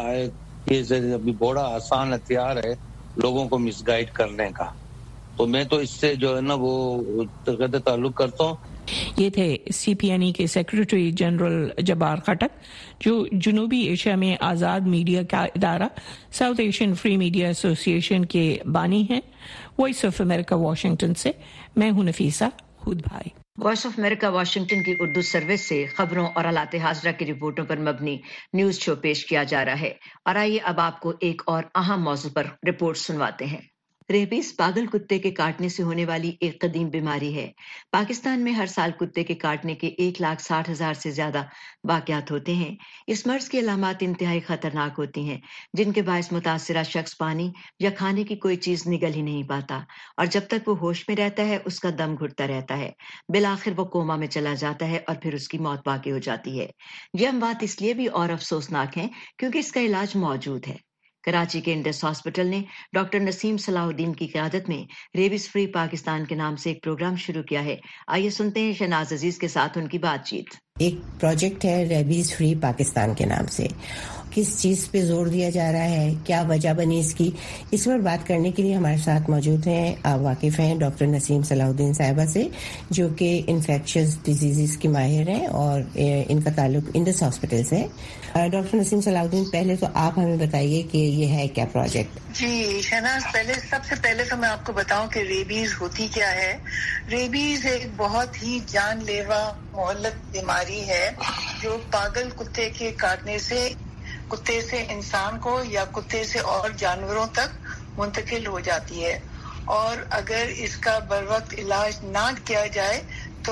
یہ ابھی بڑا آسان ہتھیار ہے لوگوں کو مس گائیڈ کرنے کا. تو میں تو اس سے جو ہے نا وہ تعلق کرتا ہوں. یہ تھے سی پی این ای کے سیکرٹری جنرل جبار خٹک جو جنوبی ایشیا میں آزاد میڈیا کا ادارہ ساؤتھ ایشین فری میڈیا ایسوسی ایشن کے بانی ہیں. وائس آف امریکہ واشنگٹن سے میں ہوں نفیسہ ہود بھائی. وائس آف امریکہ واشنگٹن کی اردو سروس سے خبروں اور آلات حاضرہ کی رپورٹوں پر مبنی نیوز شو پیش کیا جا رہا ہے. اور آئیے اب آپ کو ایک اور اہم موضوع پر رپورٹ سنواتے ہیں. ریبیز پاگل کتے کے کاٹنے سے ہونے والی ایک قدیم بیماری ہے. پاکستان میں ہر سال کتے کے کاٹنے کے ایک لاکھ ساٹھ ہزار سے زیادہ واقعات ہوتے ہیں. اس مرض کی علامات انتہائی خطرناک ہوتی ہیں جن کے باعث متاثرہ شخص پانی یا کھانے کی کوئی چیز نگل ہی نہیں پاتا اور جب تک وہ ہوش میں رہتا ہے اس کا دم گھٹتا رہتا ہے. بالآخر وہ کوما میں چلا جاتا ہے اور پھر اس کی موت واقع ہو جاتی ہے. یہ اموات اس لیے بھی اور افسوسناک ہیں کیونکہ اس کا علاج موجود ہے. کراچی کے انڈس ہاسپٹل نے ڈاکٹر نسیم صلاح الدین کی قیادت میں ریبیز فری پاکستان کے نام سے ایک پروگرام شروع کیا ہے. آئیے سنتے ہیں شہناز عزیز کے ساتھ ان کی بات چیت. ایک پروجیکٹ ہے ریبیز فری پاکستان کے نام سے. کس چیز پہ زور دیا جا رہا ہے, کیا وجہ بنی اس کی, اس پر بات کرنے کے لیے ہمارے ساتھ موجود ہیں, آپ واقف ہیں ڈاکٹر نسیم صلاح الدین صاحبہ سے جو کہ انفیکشس ڈیزیزز کی ماہر ہیں اور ان کا تعلق انڈس ہاسپٹل سے. ڈاکٹر نسیم صلاح الدین, پہلے تو آپ ہمیں بتائیے کہ یہ ہے کیا پروجیکٹ. جی شہناز, پہلے سب سے پہلے تو میں آپ کو بتاؤں کہ ریبیز ہوتی کیا ہے. ریبیز ایک بہت ہی جان لیوا مہلک بیماری ہے جو پاگل کتے کے کاٹنے سے کتے سے انسان کو یا کتے سے اور جانوروں تک منتقل ہو جاتی ہے. اور اگر اس کا بروقت علاج نہ کیا جائے تو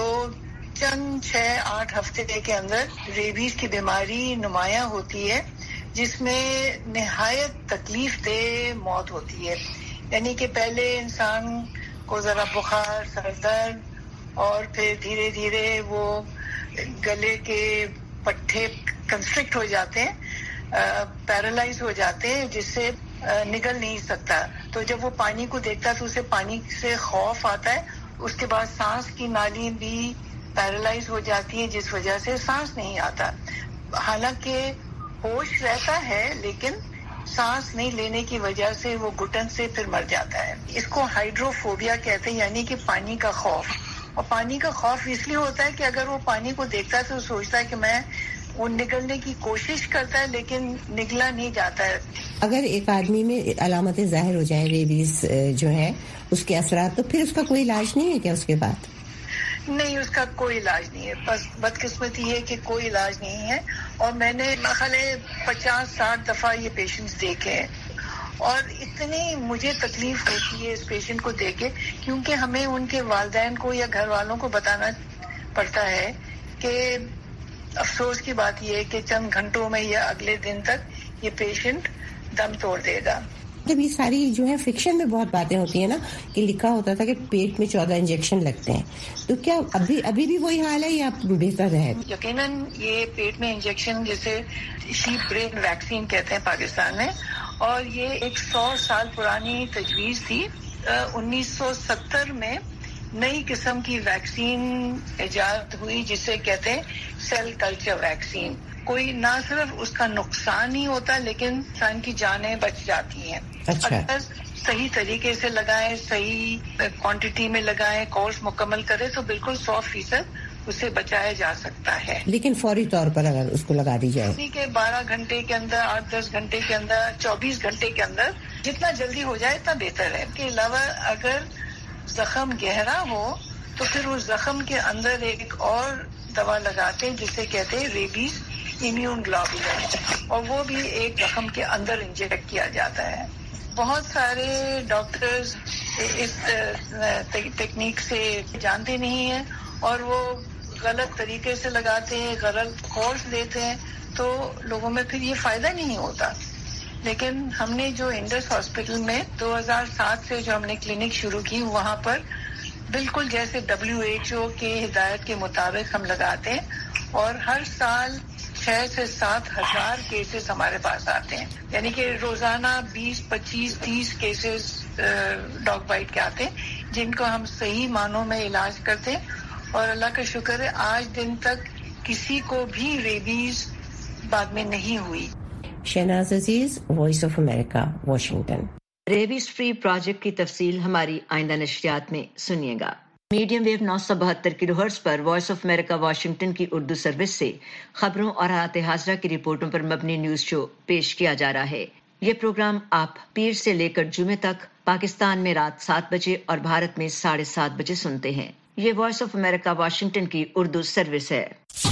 چند چھ آٹھ ہفتے کے اندر ریبیز کی بیماری نمایاں ہوتی ہے جس میں نہایت تکلیف دہ موت ہوتی ہے. یعنی کہ پہلے انسان کو ذرا بخار, سر درد اور پھر دھیرے دھیرے وہ گلے کے پٹھے کنسٹرکٹ ہو جاتے ہیں, پیرالائز ہو جاتے ہیں جس سے نگل نہیں سکتا. تو جب وہ پانی کو دیکھتا ہے تو اسے پانی سے خوف آتا ہے. اس کے بعد سانس کی نالی بھی پیرالائز ہو جاتی ہے جس وجہ سے سانس نہیں آتا. حالانکہ ہوش رہتا ہے لیکن سانس نہیں لینے کی وجہ سے وہ گھٹن سے پھر مر جاتا ہے. اس کو ہائیڈروفوبیا کہتے ہیں, یعنی کہ پانی کا خوف. اور پانی کا خوف اس لیے ہوتا ہے کہ اگر وہ پانی کو دیکھتا ہے تو سوچتا ہے کہ میں وہ نگلنے کی کوشش کرتا ہے لیکن نگلا نہیں جاتا ہے. اگر ایک آدمی میں علامتیں ظاہر ہو جائیں ریبیز جو ہے اس کے اثرات, تو پھر اس کا کوئی علاج نہیں ہے کیا اس کے بعد؟ نہیں, اس کا کوئی علاج نہیں ہے. بس بدقسمتی ہے کہ کوئی علاج نہیں ہے. اور میں نے خالے پچاس ساٹھ دفعہ یہ پیشنٹس دیکھے ہیں اور اتنی مجھے تکلیف ہوتی ہے اس پیشنٹ کو دیکھ کے, کیونکہ ہمیں ان کے والدین کو یا گھر والوں کو بتانا پڑتا ہے کہ افسوس کی بات یہ ہے کہ چند گھنٹوں میں یا اگلے دن تک یہ پیشنٹ دم توڑ دے گا. جب یہ ساری جو ہے فکشن میں بہت باتیں ہوتی ہیں نا کہ لکھا ہوتا تھا کہ پیٹ میں چودہ انجیکشن لگتے ہیں, تو کیا ابھی ابھی بھی وہی حال ہے یا بہتر ہے؟ یقیناً یہ پیٹ میں انجیکشن جسے شیپ برین ویکسین کہتے ہیں پاکستان میں, اور یہ ایک سو سال پرانی تجویز تھی. انیس سو ستر میں نئی قسم کی ویکسین ایجاد ہوئی جسے کہتے ہیں سیل کلچر ویکسین. کوئی نہ صرف اس کا نقصان نہیں ہوتا لیکن انسان کی جانیں بچ جاتی ہیں. اچھا. اگر صحیح طریقے سے لگائیں, صحیح کوانٹٹی میں لگائیں, کورس مکمل کرے تو بالکل سو فیصد اسے بچایا جا سکتا ہے. لیکن فوری طور پر اگر اس کو لگا دی جائے, اسی کے بارہ گھنٹے کے اندر, آٹھ دس گھنٹے کے اندر, چوبیس گھنٹے کے اندر, جتنا جلدی ہو جائے اتنا بہتر ہے. اس کے علاوہ اگر زخم گہرا ہو تو پھر اس زخم کے اندر ایک اور دوا لگاتے ہیں جسے کہتے ہیں ریبیز امیون گلوبولن, اور وہ بھی ایک زخم کے اندر انجیکٹ کیا جاتا ہے. بہت سارے ڈاکٹرز اس ٹیکنیک سے جانتے نہیں ہیں اور وہ غلط طریقے سے لگاتے ہیں, غلط کورس دیتے ہیں, تو لوگوں میں پھر یہ فائدہ نہیں ہوتا. لیکن ہم نے جو انڈس ہاسپٹل میں دو ہزار سات سے جو ہم نے کلینک شروع کی, وہاں پر بالکل جیسے ڈبلیو ایچ او کے ہدایت کے مطابق ہم لگاتے ہیں, اور ہر سال چھ سے سات ہزار کیسز ہمارے پاس آتے ہیں. یعنی کہ روزانہ بیس پچیس تیس کیسز ڈاگ بائٹ کے آتے ہیں. جن کا ہم صحیح معنوں میں علاج کرتے، اور اللہ کا شکر ہے آج دن تک کسی کو بھی ریبیز بعد میں نہیں ہوئی۔ Shahnaz Aziz, voice of America, Washington. Rabies free project کی تفصیل ہماری آئندہ نشریات میں سنیے گا۔ میڈیم ویو نو سو بہتر کلو ہرٹز پر وائس آف امریکہ واشنگٹن کی اردو سروس سے خبروں اور حالات حاضرہ کی رپورٹوں پر مبنی نیوز شو پیش کیا جا رہا ہے۔ یہ پروگرام آپ پیر سے لے کر جمعے تک پاکستان میں رات سات بجے اور بھارت میں ساڑھے سات بجے سنتے ہیں۔ یہ وائس آف امریکہ واشنگٹن کی اردو سروس ہے۔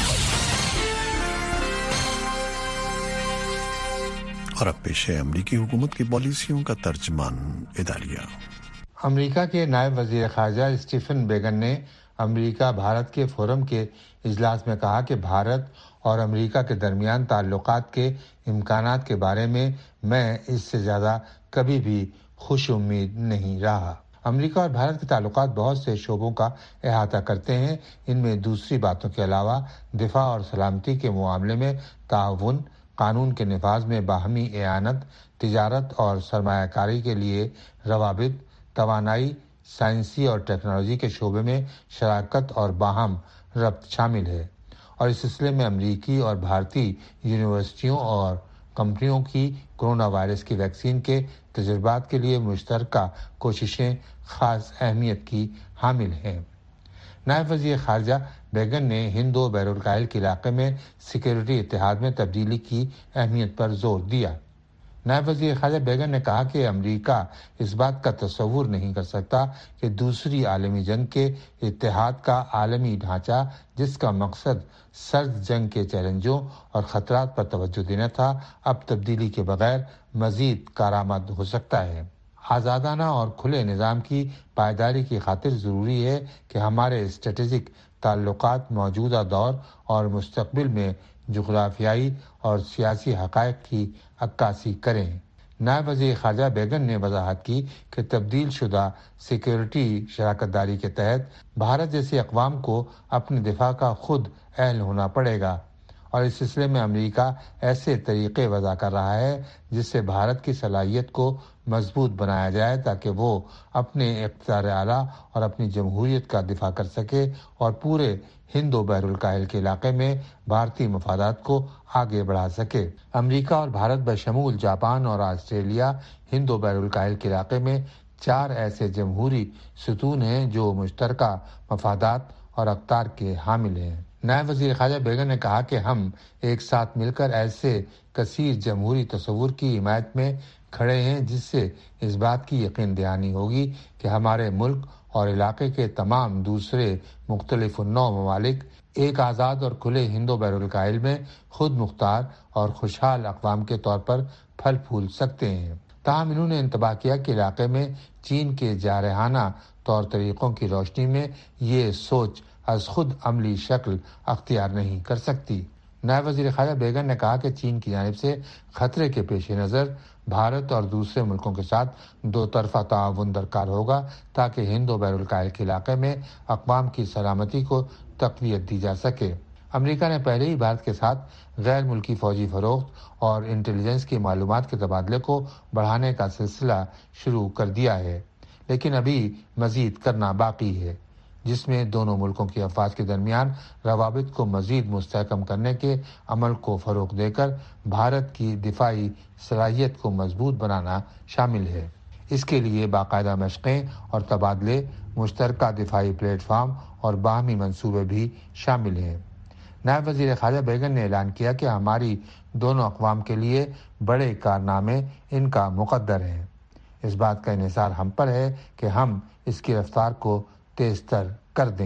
اور اب پیش ہے امریکی حکومت کی پالیسیوں کا ترجمان اداریہ۔ امریکہ کے نائب وزیر خارجہ اسٹیفن بیگن نے امریکہ بھارت کے فورم کے اجلاس میں کہا کہ بھارت اور امریکہ کے درمیان تعلقات کے امکانات کے بارے میں میں اس سے زیادہ کبھی بھی خوش امید نہیں رہا۔ امریکہ اور بھارت کے تعلقات بہت سے شعبوں کا احاطہ کرتے ہیں۔ ان میں دوسری باتوں کے علاوہ دفاع اور سلامتی کے معاملے میں تعاون، قانون کے نفاذ میں باہمی اعانت، تجارت اور سرمایہ کاری کے لیے روابط، توانائی، سائنسی اور ٹیکنالوجی کے شعبے میں شراکت اور باہم ربط شامل ہے، اور اس سلسلے میں امریکی اور بھارتی یونیورسٹیوں اور کمپنیوں کی کرونا وائرس کی ویکسین کے تجربات کے لیے مشترکہ کوششیں خاص اہمیت کی حامل ہیں۔ نائب وزیر خارجہ بیگن نے ہند و بحر الکاہل کے علاقے میں سیکورٹی اتحاد میں تبدیلی کی اہمیت پر زور دیا۔ نائب وزیر خارجہ بیگن نے کہا کہ امریکہ اس بات کا تصور نہیں کر سکتا کہ دوسری عالمی جنگ کے اتحاد کا عالمی ڈھانچہ، جس کا مقصد سرد جنگ کے چیلنجوں اور خطرات پر توجہ دینا تھا، اب تبدیلی کے بغیر مزید کارآمد ہو سکتا ہے۔ آزادانہ اور کھلے نظام کی پائیداری کی خاطر ضروری ہے کہ ہمارے اسٹریٹجک تعلقات موجودہ دور اور مستقبل میں جغرافیائی اور سیاسی حقائق کی عکاسی کریں۔ نائب وزیر خارجہ بیگن نے وضاحت کی کہ تبدیل شدہ سیکورٹی شراکت داری کے تحت بھارت جیسے اقوام کو اپنے دفاع کا خود اہل ہونا پڑے گا، اور اس سلسلے میں امریکہ ایسے طریقے وضع کر رہا ہے جس سے بھارت کی صلاحیت کو مضبوط بنایا جائے تاکہ وہ اپنے اقتدار اعلیٰ اور اپنی جمہوریت کا دفاع کر سکے اور پورے ہند و بحر الکاہل کے علاقے میں بھارتی مفادات کو آگے بڑھا سکے۔ امریکہ اور بھارت بشمول جاپان اور آسٹریلیا ہند و بحر الکاہل کے علاقے میں چار ایسے جمہوری ستون ہیں جو مشترکہ مفادات اور اقدار کے حامل ہیں۔ نائب وزیر خارجہ بیگن نے کہا کہ ہم ایک ساتھ مل کر ایسے کثیر جمہوری تصور کی حمایت میں کھڑے ہیں جس سے اس بات کی یقین دہانی ہوگی کہ ہمارے ملک اور علاقے کے تمام دوسرے مختلف النوع ممالک ایک آزاد اور کھلے ہند و بحر الکاہل میں خود مختار اور خوشحال اقوام کے طور پر پھل پھول سکتے ہیں۔ تاہم انہوں نے انتباہ کیا کہ علاقے میں چین کے جارحانہ طور طریقوں کی روشنی میں یہ سوچ از خود عملی شکل اختیار نہیں کر سکتی۔ نائب وزیر خارجہ بیگن نے کہا کہ چین کی جانب سے خطرے کے پیش نظر بھارت اور دوسرے ملکوں کے ساتھ دو طرفہ تعاون درکار ہوگا تاکہ ہند و بحر الکاہل کے علاقے میں اقوام کی سلامتی کو تقویت دی جا سکے۔ امریکہ نے پہلے ہی بھارت کے ساتھ غیر ملکی فوجی فروخت اور انٹیلیجنس کی معلومات کے تبادلے کو بڑھانے کا سلسلہ شروع کر دیا ہے، لیکن ابھی مزید کرنا باقی ہے، جس میں دونوں ملکوں کی افواج کے درمیان روابط کو مزید مستحکم کرنے کے عمل کو فروغ دے کر بھارت کی دفاعی صلاحیت کو مضبوط بنانا شامل ہے۔ اس کے لیے باقاعدہ مشقیں اور تبادلے، مشترکہ دفاعی پلیٹ فارم اور باہمی منصوبے بھی شامل ہیں۔ نائب وزیر خارجہ بیگن نے اعلان کیا کہ ہماری دونوں اقوام کے لیے بڑے کارنامے ان کا مقدر ہیں۔ اس بات کا انحصار ہم پر ہے کہ ہم اس کی رفتار کو تیز تر کر دیں۔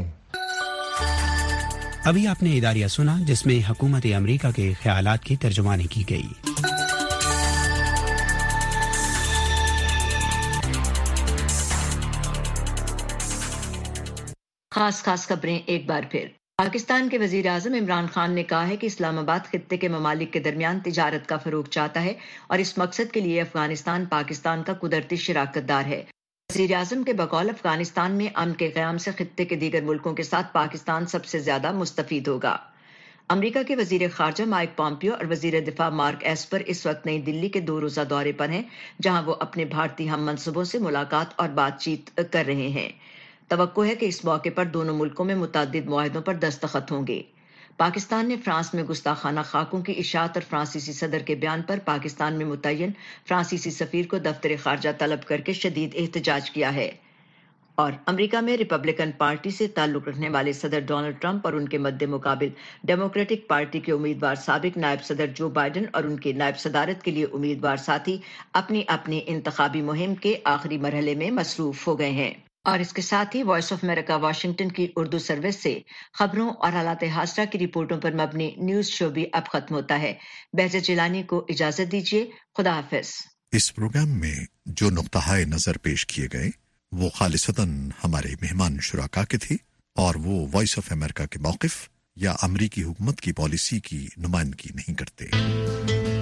ابھی آپ نے اداریہ سنا جس میں حکومت امریکہ کے خیالات کی ترجمانی کی گئی۔ خاص خاص خبریں ایک بار پھر۔ پاکستان کے وزیر اعظم عمران خان نے کہا ہے کہ اسلام آباد خطے کے ممالک کے درمیان تجارت کا فروغ چاہتا ہے اور اس مقصد کے لیے افغانستان پاکستان کا قدرتی شراکت دار ہے۔ وزیر اعظم کے بقول افغانستان میں امن کے قیام سے خطے کے دیگر ملکوں کے ساتھ پاکستان سب سے زیادہ مستفید ہوگا۔ امریکہ کے وزیر خارجہ مائک پومپیو اور وزیر دفاع مارک ایسپر اس وقت نئی دلی کے دو روزہ دورے پر ہیں، جہاں وہ اپنے بھارتی ہم منصبوں سے ملاقات اور بات چیت کر رہے ہیں۔ توقع ہے کہ اس موقع پر دونوں ملکوں میں متعدد معاہدوں پر دستخط ہوں گے۔ پاکستان نے فرانس میں گستاخانہ خاکوں کی اشاعت اور فرانسیسی صدر کے بیان پر پاکستان میں متعین فرانسیسی سفیر کو دفتر خارجہ طلب کر کے شدید احتجاج کیا ہے۔ اور امریکہ میں ریپبلکن پارٹی سے تعلق رکھنے والے صدر ڈونلڈ ٹرمپ اور ان کے مد مقابل ڈیموکریٹک پارٹی کے امیدوار سابق نائب صدر جو بائیڈن اور ان کے نائب صدارت کے لیے امیدوار ساتھی اپنی اپنی انتخابی مہم کے آخری مرحلے میں مصروف ہو گئے ہیں۔ اور اس کے ساتھ ہی وائس آف امریکہ واشنگٹن کی اردو سروس سے خبروں اور حالات حاضرہ کی رپورٹوں پر مبنی نیوز شو بھی اب ختم ہوتا ہے۔ بہجت جیلانی کو اجازت دیجیے، خدا حافظ۔ اس پروگرام میں جو نقطۂ نظر پیش کیے گئے وہ خالصتاً ہمارے مہمان شرکا کے تھے اور وہ وائس آف امریکہ کے موقف یا امریکی حکومت کی پالیسی کی نمائندگی نہیں کرتے۔